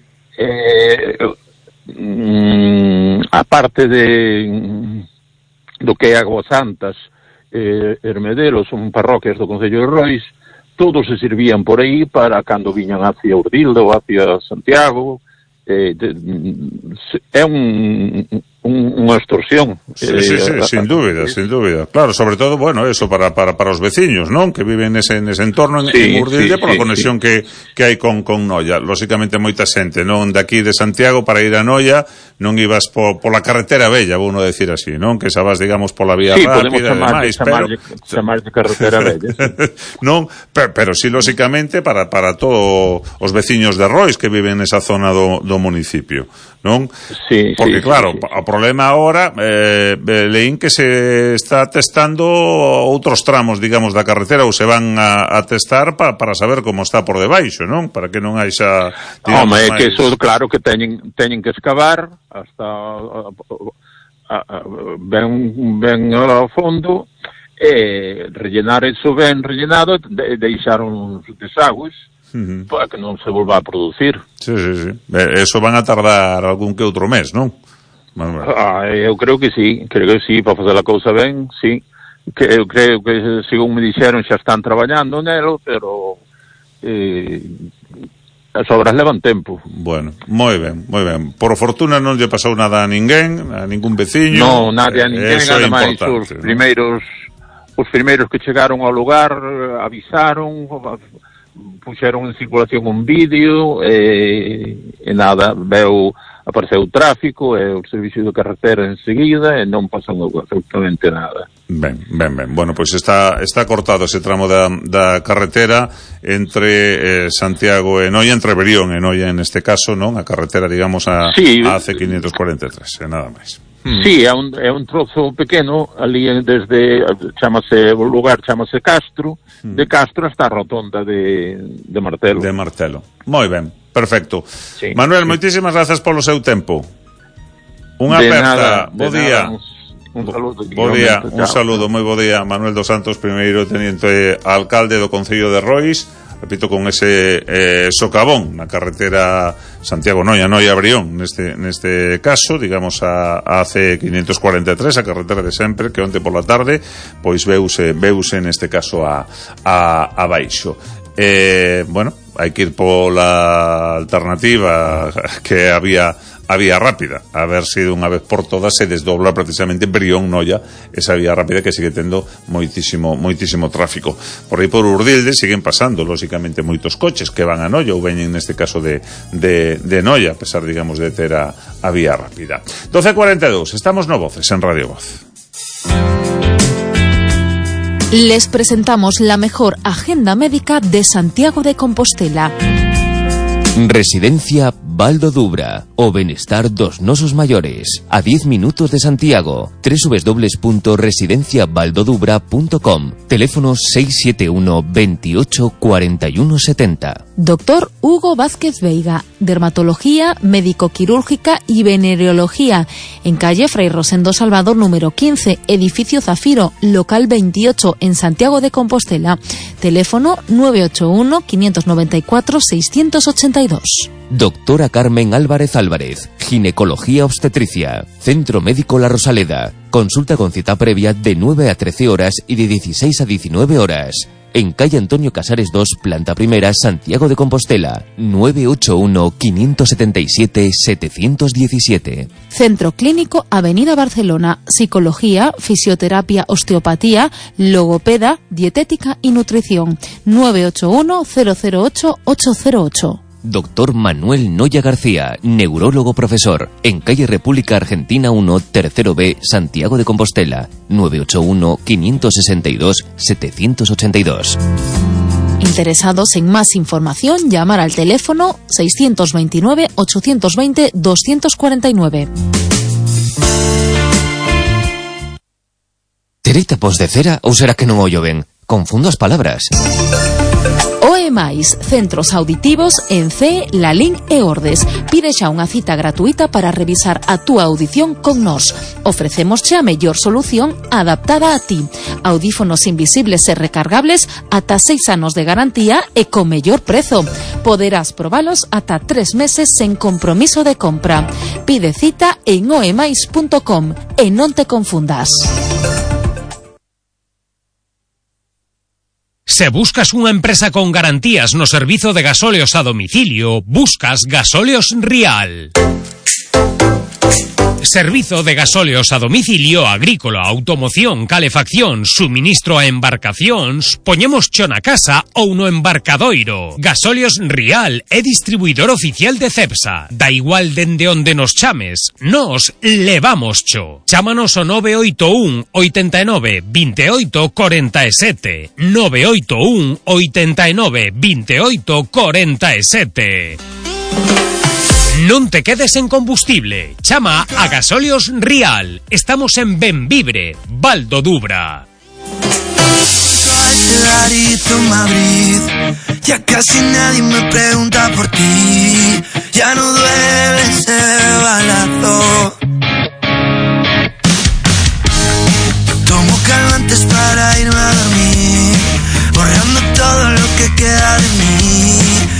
A parte do que é Águas Santas, Hermedelo, son parroquias do Concello de Rois, todos se servían por aí para cando viñan hacia Urdilde ou hacia Santiago. É unha extorsión. Sí, sin dúbida. Claro, sobre todo, bueno, eso para os veciños, non? Que viven nese entorno en Urdilde, por a conexión que hai con Noia. Lóxicamente moita xente, non? De aquí de Santiago para ir a Noia non ibas pola carretera bella, vou non decir así, non? Que xa vas, digamos, pola vía rápida e demais, pero chamar de carretera bella. Non, pero sí, lóxicamente para todos os veciños de Rois que viven nesa zona do municipio, non? Porque claro, o problema agora, leín que se está testando outros tramos, digamos, da carretera, ou se van a testar para saber como está por debaixo, non? Para que non haixa... É que eso, claro, que teñen que excavar hasta ben ao fondo e rellenar eso ben rellenado, deixar uns desagües para que non se volva a producir. Sí. Eso van a tardar algún que outro mes, non? Eu creo que sí, para facer a cousa ben, sí. Que eu creo que, según me dixeron, xa están traballando nelo, pero as obras levan tempo. Bueno, moi ben. Por fortuna non lle pasou nada a ninguén, a ningún veciño. Non, nada a ninguén, ademais os primeiros que chegaron ao lugar avisaron, puxeron en circulación un vídeo e nada, apareceu o tráfico e o servicio de carretera enseguida e non pasou absolutamente nada. Ben. Bueno, pois está cortado ese tramo da carretera entre Santiago e Noia, entre Brión e Noia neste caso, non? A carretera, digamos, a C543, nada máis. Sí, é un trozo pequeno ali desde, o lugar chamase Castro, de Castro hasta a rotonda de Martelo. De Martelo. Moi ben, perfecto. Sí. Manuel, moitísimas grazas polo seu tempo. Unha aperta, bo día. Un saludo. Bo día, un saludo, moi bo día. Manuel dos Santos, primeiro teniente alcalde do Concello de Rois, repito, con ese socavón na carretera Santiago-Noia-Brión, neste caso, digamos a C543, a carretera de sempre, que onte pola tarde pois veuse neste caso a baixo. Bueno, hai que ir pola alternativa que había rápida, a ver se unha vez por todas se desdobla precisamente Brión-Noia, esa vía rápida que sigue tendo moitísimo tráfico. Por aí por Urdilde siguen pasando lógicamente moitos coches que van a Noia ou veñen neste caso de Noia, a pesar, digamos, de ter a vía rápida. 12:42, estamos no Voces en Radio Voz. Les presentamos la mejor agenda médica de Santiago de Compostela. Residencia Baldo Dubra, o benestar dos nosos maiores, a 10 minutos de Santiago. www.residenciabaldodubra.com. Teléfono 671 28 41 70. Doctor Hugo Vázquez Veiga, dermatología, médico-quirúrgica y venereología, en calle Fray Rosendo Salvador número 15, edificio Zafiro, local 28, en Santiago de Compostela. Teléfono 981 594 682. Doctora Carmen Álvarez, ginecología obstetricia, Centro Médico La Rosaleda. Consulta con cita previa de 9 a 13 horas y de 16 a 19 horas. En calle Antonio Casares 2, planta primera, Santiago de Compostela. 981 577 717. Centro Clínico Avenida Barcelona. Psicología, fisioterapia, osteopatía, logopeda, dietética y nutrición. 981 008 808. Doctor Manuel Noya García, neurólogo profesor, en calle República Argentina 1, tercero B, Santiago de Compostela, 981-562-782. Interesados en más información, llamar al teléfono 629-820-249. Terei tapos de cera ou será que non ollo ben? Confundo as palabras. OEMAIS, centros auditivos en C, Lalín e Ordes. Pide xa unha cita gratuita para revisar a túa audición con nós. Ofrecemos xa a mellor solución adaptada a ti. Audífonos invisibles e recargables ata 6 anos de garantía e con mellor prezo. Poderás probalos ata 3 meses sen compromiso de compra. Pide cita en oemais.com e non te confundas. Se buscas unha empresa con garantías no servizo de gasóleos a domicilio, buscas Gasóleos Rial. Servizo de gasóleos a domicilio, agrícola, automoción, calefacción, suministro a embarcacións, poñemos cho na casa ou no embarcadoiro. Gasóleos Rial é distribuidor oficial de Cepsa. Da igual dende onde nos chames, nos levamos cho. Chámanos ao 981 89 28 47. 981 89 28 47. Non te quedes en combustible. Chama a Gasóleos Rial. Estamos en Benvibre, Baldo Dubra. Ya casi nadie me pregunta por ti. Ya no duele ese balazo. Tomo calmantes para irme a dormir, borrando todo lo que queda de mí.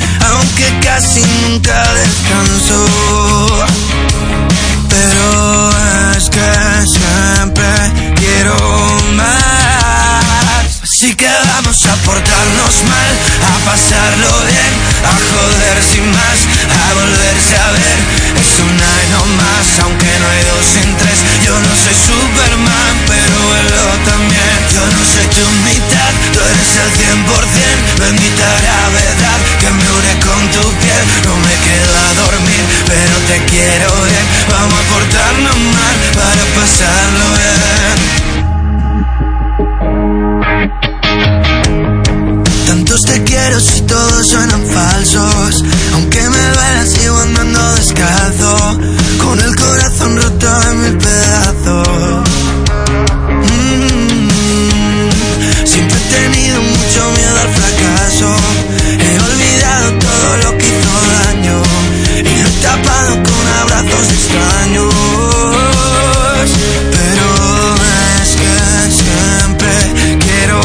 pasarlo bien, a joder sin más, a volverse a ver. Es una y no más, aunque no hay dos sin tres. Yo no soy Superman, pero vuelo también. Yo no soy tu mitad, tú eres el 100%. Bendita gravedad que me une con tu piel. No me quedo a dormir, pero te quiero bien. Vamos a portarnos mal para pasarlo bien. Tantos te quiero si todos suenan falsos. Aunque me duela sigo andando descalzo, con el corazón roto en mil pedazos. Siempre he tenido mucho miedo al fracaso. He olvidado todo lo que hizo daño y lo he tapado con abrazos extraños. Pero es que siempre quiero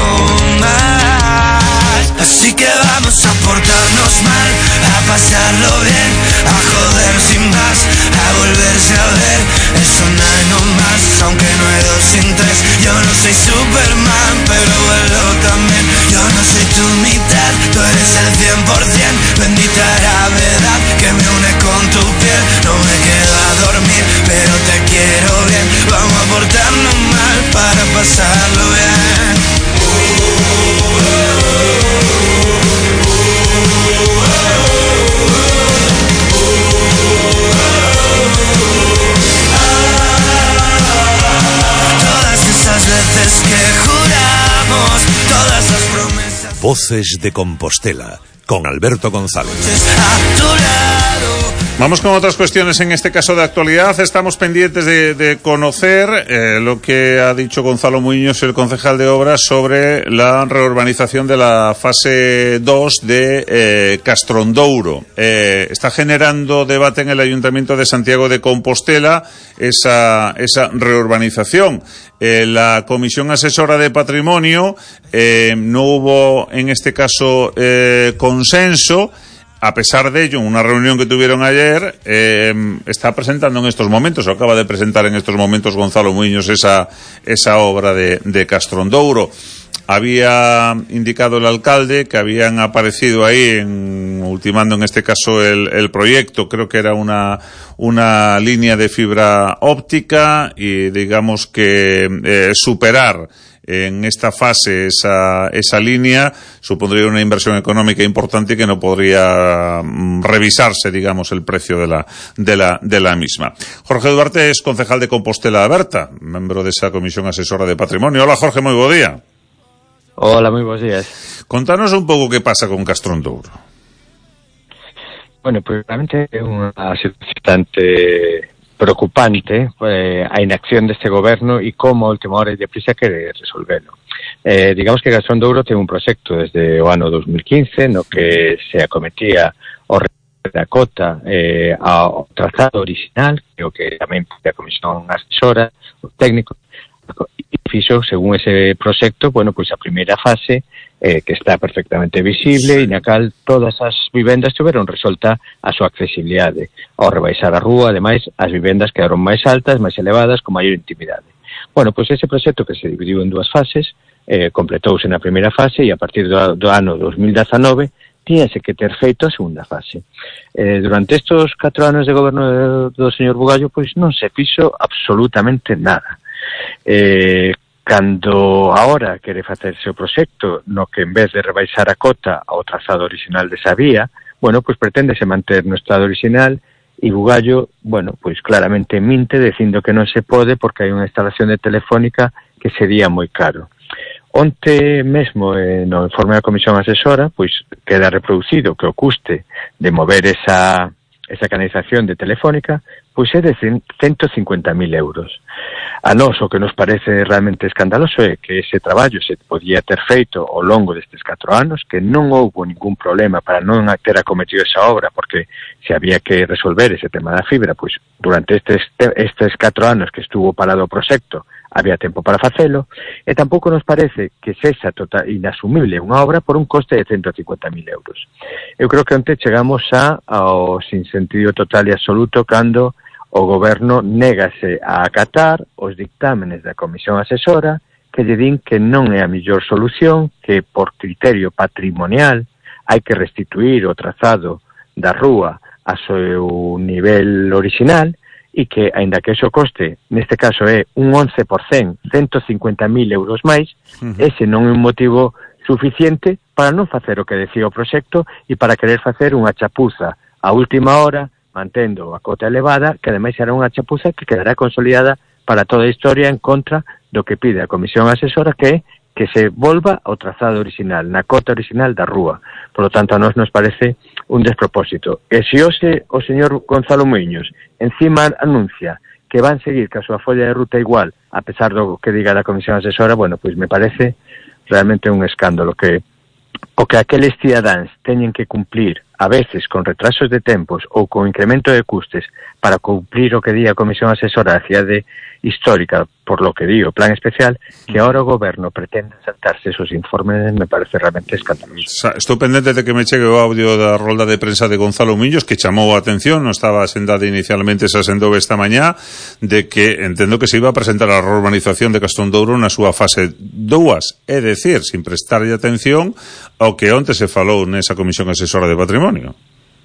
más. Así que vamos a portarnos mal, a pasarlo bien, a joder sin más, a volverse a ver. Eso no más, aunque no hay dos sin tres. Yo no soy Superman, pero vuelo también. Yo no soy tu mitad, tú eres el 100%. Bendita gravedad que me une con tu piel. No me quedo a dormir, pero te quiero bien. Vamos a portarnos mal para pasarlo bien. Veces que juramos, todas las promesas. Voces de Compostela, con Alberto González. A tu lado. Vamos con otras cuestiones, en este caso de actualidad. Estamos pendientes de conocer lo que ha dicho Gonzalo Muiños, el concejal de Obras, sobre la reurbanización de la fase 2 de Castrondouro. Está generando debate en el Ayuntamiento de Santiago de Compostela esa reurbanización. La Comisión Asesora de Patrimonio no hubo, en este caso, consenso. A pesar de ello, una reunión que tuvieron ayer, está presentando en estos momentos, o acaba de presentar en estos momentos Gonzalo Muiños esa obra de Castrondouro. Había indicado el alcalde que habían aparecido ahí, ultimando en este caso el proyecto, creo que era una línea de fibra óptica, y digamos que superar en esta fase esa línea supondría una inversión económica importante que no podría revisarse, digamos, el precio de la misma. Jorge Duarte es concejal de Compostela Aberta, miembro de esa Comisión Asesora de Patrimonio. Hola, Jorge, muy buen día. Hola, muy buenos días. Contanos un pouco que pasa con Castrondouro. Bueno, pues realmente é unha situación bastante preocupante, a inacción deste goberno e como a última hora e deprisa quere resolverlo. Digamos que Castrondouro ten un proxecto desde o ano 2015 no que se acometía o da cota ao trazado original, creo que tamén a Comisión Asesora, o técnico, e fixo, según ese proxecto, bueno, pois a primeira fase que está perfectamente visible e na cal todas as vivendas tiveron resolta a súa accesibilidade. Ao rebaixar a rúa, ademais, as vivendas quedaron máis altas, máis elevadas, con maior intimidade. Bueno, pois ese proxecto que se dividiu en dúas fases, completouse na primeira fase e a partir do ano 2019 tíase que ter feito a segunda fase. Durante estes 4 anos de goberno do señor Bugallo, pois non se fixo absolutamente nada. Cando agora quere facerse o proxecto no que en vez de rebaixar a cota ao trazado original desa vía, bueno, pois pretendese manter no estado original e Bugallo, bueno, pois claramente minte dicindo que non se pode porque hai unha instalación de telefónica que sería moi caro. Onte mesmo no informe da Comisión Asesora, pois queda reproducido que o custe de mover esa canalización de telefónica pois é de 150.000 euros. A nós o que nos parece realmente escandaloso é que ese traballo se podía ter feito ao longo destes 4 anos, que non houbo ningún problema para non ter acometido esa obra, porque se había que resolver ese tema da fibra, pois durante estes 4 anos que estuvo parado o proxecto había tempo para facelo, e tampouco nos parece que sexa total inasumible unha obra por un coste de 150.000 euros. Eu creo que onte chegamos ao sinsentido total e absoluto cando o goberno négase a acatar os dictámenes da Comisión Asesora que lle din que non é a mellor solución, que por criterio patrimonial hai que restituir o trazado da rúa a seu nivel original e que, aínda que eso coste, neste caso é un 11%, 150.000 euros máis, ese non é un motivo suficiente para non facer o que decía o proxecto e para querer facer unha chapuza a última hora, mantendo a cota elevada, que ademais será unha chapuza que quedará consolidada para toda a historia en contra do que pide a Comisión Asesora, que é que se volva ao trazado original, na cota original da rúa. Por lo tanto, a nós nos parece un despropósito. E se hoxe o señor Gonzalo Muiños encima anuncia que van seguir ca súa folla de ruta igual, a pesar do que diga a Comisión Asesora, bueno, pois me parece realmente un escándalo que o que aqueles cidadáns teñen que cumplir a veces con retrasos de tempos ou con incremento de custes para cumplir o que di a Comisión Asesora da Cidade Histórica, por lo que di o plan especial, que ahora o goberno pretende saltarse esos informes, me parece realmente escandaloso. Estou pendente de que me chegue o audio da rolda de prensa de Gonzalo Muiños, que chamou a atención, non estaba asendada inicialmente, se asendou esta mañá, de que entendo que se iba a presentar a reurbanización de Castrondouro na súa fase 2, é dicir, sin prestarlle atención ao que onte se falou nesa Comisión Asesora de Patrimonio.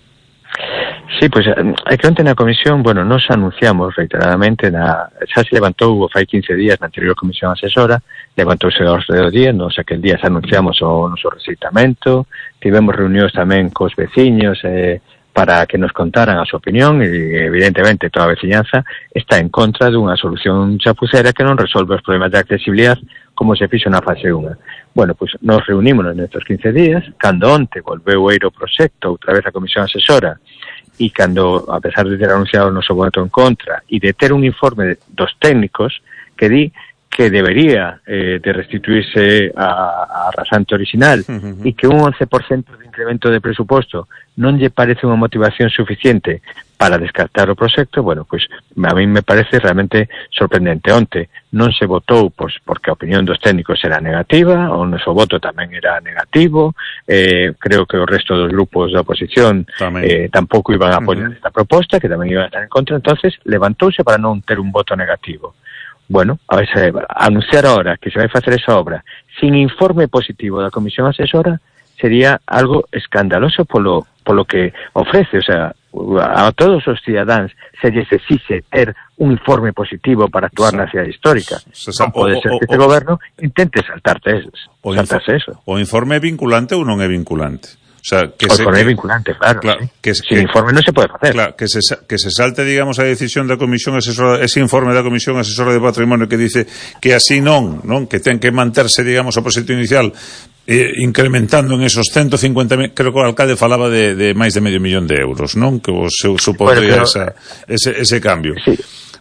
Sí, pois é que onte na comisión, bueno, nos anunciamos reiteradamente, xa se levantou fai 15 días na anterior comisión asesora, levantouse aos 2 días, nos aquel día anunciamos o noso recitamento, tivemos reunións tamén cos veciños para que nos contaran a súa opinión e evidentemente toda a veciñanza está en contra dunha solución chapucera que non resolve os problemas de accesibilidade como se fixo na fase 1. Bueno, pois nos reunimos nestes 15 días, cando onte volveu a ir o proxecto outra vez a comisión asesora e cando, a pesar de ter anunciado o noso voto en contra e de ter un informe dos técnicos que di que debería de restituirse a rasante original e que un 11% de incremento de presuposto non lle parece unha motivación suficiente para descartar o proxecto, bueno, pois a mí me parece realmente sorprendente. Onte non se votou porque a opinión dos técnicos era negativa, o noso voto tamén era negativo, creo que o resto dos grupos da oposición tampouco iban a apoiar esta proposta, que tamén iban a estar en contra, entonces levantouse para non ter un voto negativo. Bueno, a anunciar ahora que se vai facer esa obra sin informe positivo da Comisión Asesora sería algo escandaloso polo que ofrece, o sea, a todos os cidadáns se lles exixe ter un informe positivo para actuar na cidade histórica. Non pode ser que este goberno intente saltarse eso. O informe é vinculante ou non é vinculante? O sea, que o informe é vinculante, claro. Sí. Sin informe non se pode facer. Claro, que se salte, digamos, a decisión da Comisión Asesora, ese informe da Comisión Asesora de Patrimonio que dice que así non, que ten que manterse, digamos, o proxecto inicial incrementando en esos 150.000, creo que o alcalde falaba de máis de €500.000, non? Que o seu supondría ese cambio. Sí.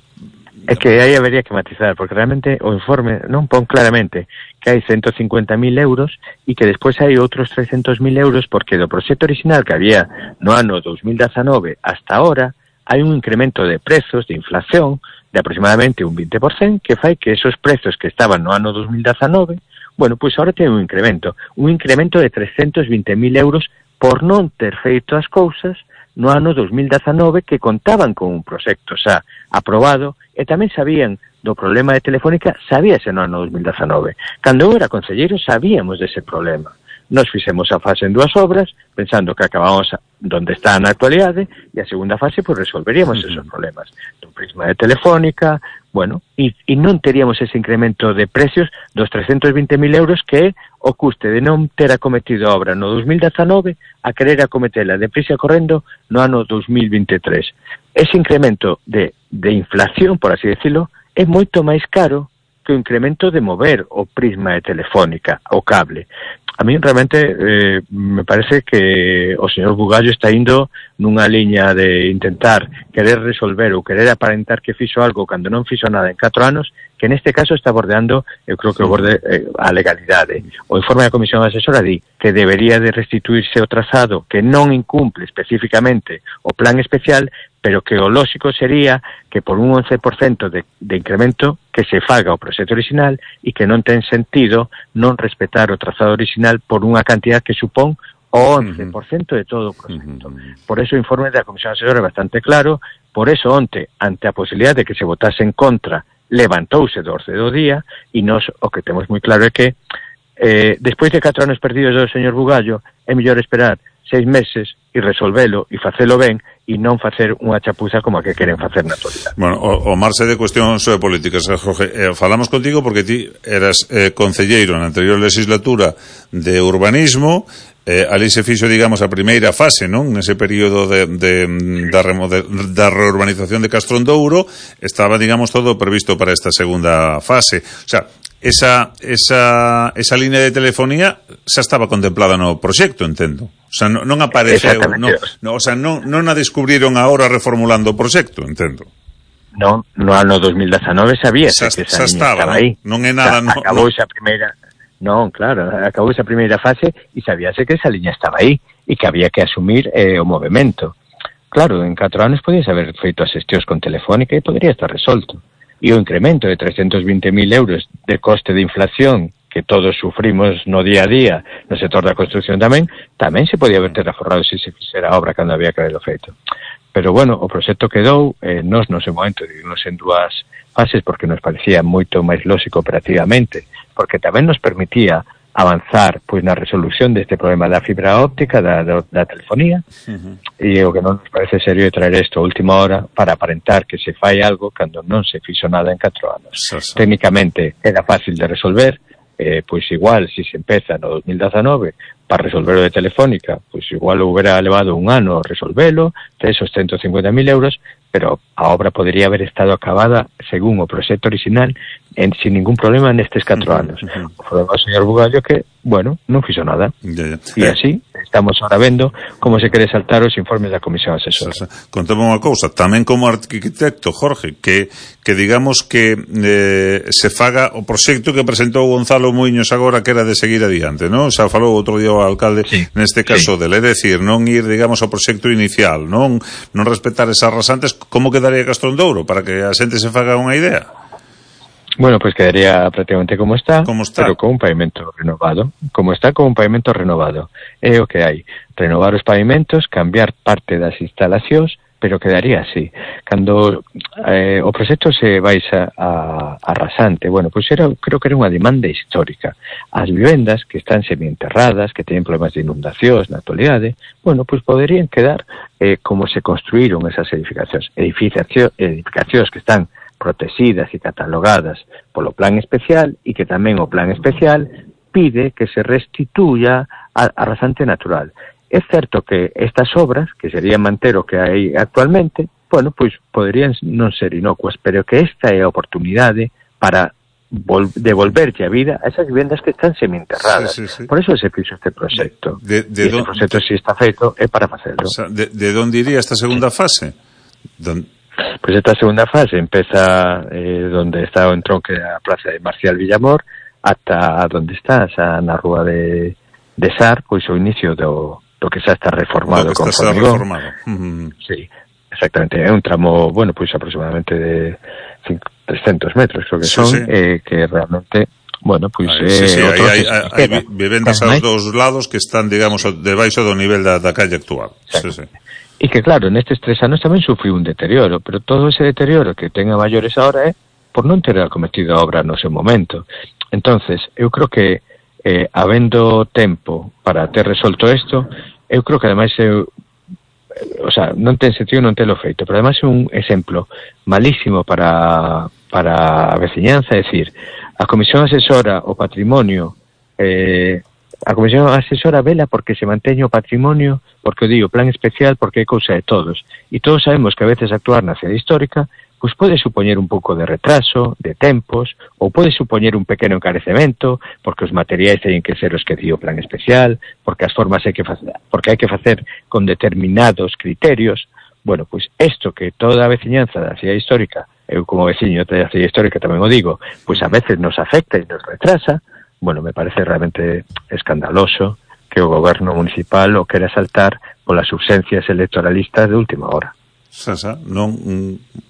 É que aí habería que matizar, porque realmente o informe non pon claramente que hai 150.000 euros e que despois hai outros 300.000 euros porque do proxecto original que había no ano 2019 hasta ahora hai un incremento de prezos, de inflación, de aproximadamente un 20%, que fai que esos prezos que estaban no ano 2019, bueno, pois agora ten un incremento de 320.000 euros por non ter feito as cousas no ano 2019 que contaban con un proxecto xa aprobado e tamén sabían do problema de Telefónica, sabíase no ano 2019. Cando eu era concelleiro sabíamos dese problema. Nos fixemos a fase en 2 obras, pensando que acabamos donde está na actualidade, e a segunda fase, pois, resolveríamos esos problemas. Do prisma de Telefónica, bueno, e non teríamos ese incremento de precios dos 320.000 euros que é o custe de non ter acometido a obra no 2019 a querer acometela deprisa correndo no ano 2023. Ese incremento de inflación, por así decirlo, é moito máis caro que o incremento de mover o prisma de Telefónica, o cable. A mí realmente me parece que o señor Bugallo está indo nunha liña de intentar querer resolver ou querer aparentar que fixo algo cando non fixo nada en 4 anos, que neste caso está bordeando, eu creo que borde a legalidade. O informe da Comisión Asesora di que debería de restituirse o trazado que non incumple especificamente o plan especial, pero que o lóxico sería que por un 11% de incremento que se faga o proxecto original e que non ten sentido non respetar o trazado original por unha cantidad que supón o 11% de todo o proxecto. Por eso o informe da Comisión Asesora é bastante claro, por eso onte, ante a posibilidade de que se votase en contra, levantouse do orde do día e nos o que temos moi claro é que despois de 4 anos perdidos do señor Bugallo, é mellor esperar 6 meses e resolvelo e facelo ben e non facer unha chapuza como a que queren facer na actualidade. Bueno, o marxe de cuestións políticas, Jorge, falamos contigo porque ti eras concelleiro na anterior legislatura de urbanismo, ali se fixo, digamos, a primeira fase, non? Nese período da reurbanización de Castrondouro, estaba, digamos, todo previsto para esta segunda fase. O sea, esa línea de telefonía xa estaba contemplada no proxecto, entendo. O sea, non apareceu, non a descubriron agora reformulando o proxecto, entendo. Non, no ano 2019 sabíase que esa liña estaba aí. Non é nada, acabou esa primeira... Non, claro, acabou esa primeira fase e sabíase que esa liña estaba aí e que había que asumir o movimento. Claro, en 4 anos podías haber feito as xestións con Telefónica e podría estar resolto. E o incremento de 320.000 euros de coste de inflación que todos sufrimos no día a día no sector da construcción tamén se podía haber aforrado se se fixera a obra cando había que haberlo feito. Pero bueno, o proxecto quedou, nos no seu momento dividimos en 2 fases porque nos parecía moito máis lógico operativamente, porque tamén nos permitía avanzar pois na resolución deste problema da fibra óptica, da telefonía, e o que non nos parece serio é traer isto a última hora para aparentar que se fai algo cando non se fixo nada en 4 anos. Técnicamente era fácil de resolver, pois igual, se se empeza no 2019 para resolver o de Telefónica, pois igual hubiera levado 1 ano resolvelo, de esos 150.000 euros, pero a obra podría haber estado acabada según o proxecto original sin ningún problema nestes 4 anos. O problema do señor Bugallo que, bueno, non fixo nada. E así estamos ahora vendo como se quere saltar os informes da Comisión Asesora. Contame unha cousa, tamén como arquitecto, Jorge, que digamos que se faga o proxecto que presentou Gonzalo Muiños agora, que era de seguir adiante, non? Xa falou outro día o alcalde neste caso dele, é dicir, non ir, digamos, ao proxecto inicial, non respetar esas rasantes. Como quedaría Castrondouro para que a xente se faga unha idea? Bueno, pues quedaría prácticamente como está, pero con un pavimento renovado. Como está, con un pavimento renovado. É o que hai. Renovar os pavimentos, cambiar parte das instalacións, pero quedaría así. Cando o proxecto se baixa a rasante, bueno, pues creo que era unha demanda histórica. As vivendas que están semienterradas, que teñen problemas de inundacións na actualidade, bueno, pues poderían quedar como se construíron esas edificacións. Edificacións que están protegidas e catalogadas polo plan especial e que tamén o plan especial pide que se restituya a rasante natural. É certo que estas obras, que serían manter o que hai actualmente, bueno, pois poderían non ser inocuas, pero que esta é a oportunidade para devolverlle a vida a esas vivendas que están semienterradas. Por eso se fixo este proxecto. Este proxecto, se está feito, é para facelo. O sea, de onde iría esta segunda fase? Pues esta segunda fase empeza donde está o entronque a Plaza de Marcial Villamor ata donde está, na rúa de Sar, pois o inicio do que xa está reformado con formigón. Sí, exactamente, é un tramo, bueno, pois aproximadamente de 300 metros, creo que son, que realmente, bueno, pois hai vivendas aos dos lados que están, digamos, debaixo do nivel da calle actual. E que claro, nestes 3 anos tamén sufriu un deterioro, pero todo ese deterioro que ten a maiores ahora é por non ter acometido a obra no seu momento. Entonces, eu creo que habendo tempo para ter resolto isto, eu creo que ademais o sea, non ten sentido non telo feito, pero ademais é un exemplo malísimo para a veciñanza, é dicir, a Comisión Asesora o Patrimonio a Comisión Asesora vela porque se manteña o patrimonio, porque o digo, plan especial, porque é cousa de todos. E todos sabemos que a veces actuar na cidade histórica pois pode supoñer un pouco de retraso, de tempos, ou pode supoñer un pequeno encarecemento, porque os materiais teñen que ser os que di o plan especial, porque as formas porque hai que facer con determinados criterios. Bueno, pois isto que toda a veciñanza da cidade histórica, eu como veciño da cidade histórica tamén o digo, pois a veces nos afecta e nos retrasa. Bueno, me parece realmente escandaloso que o goberno municipal o quera saltar polas urxencias electoralistas de última hora. Non,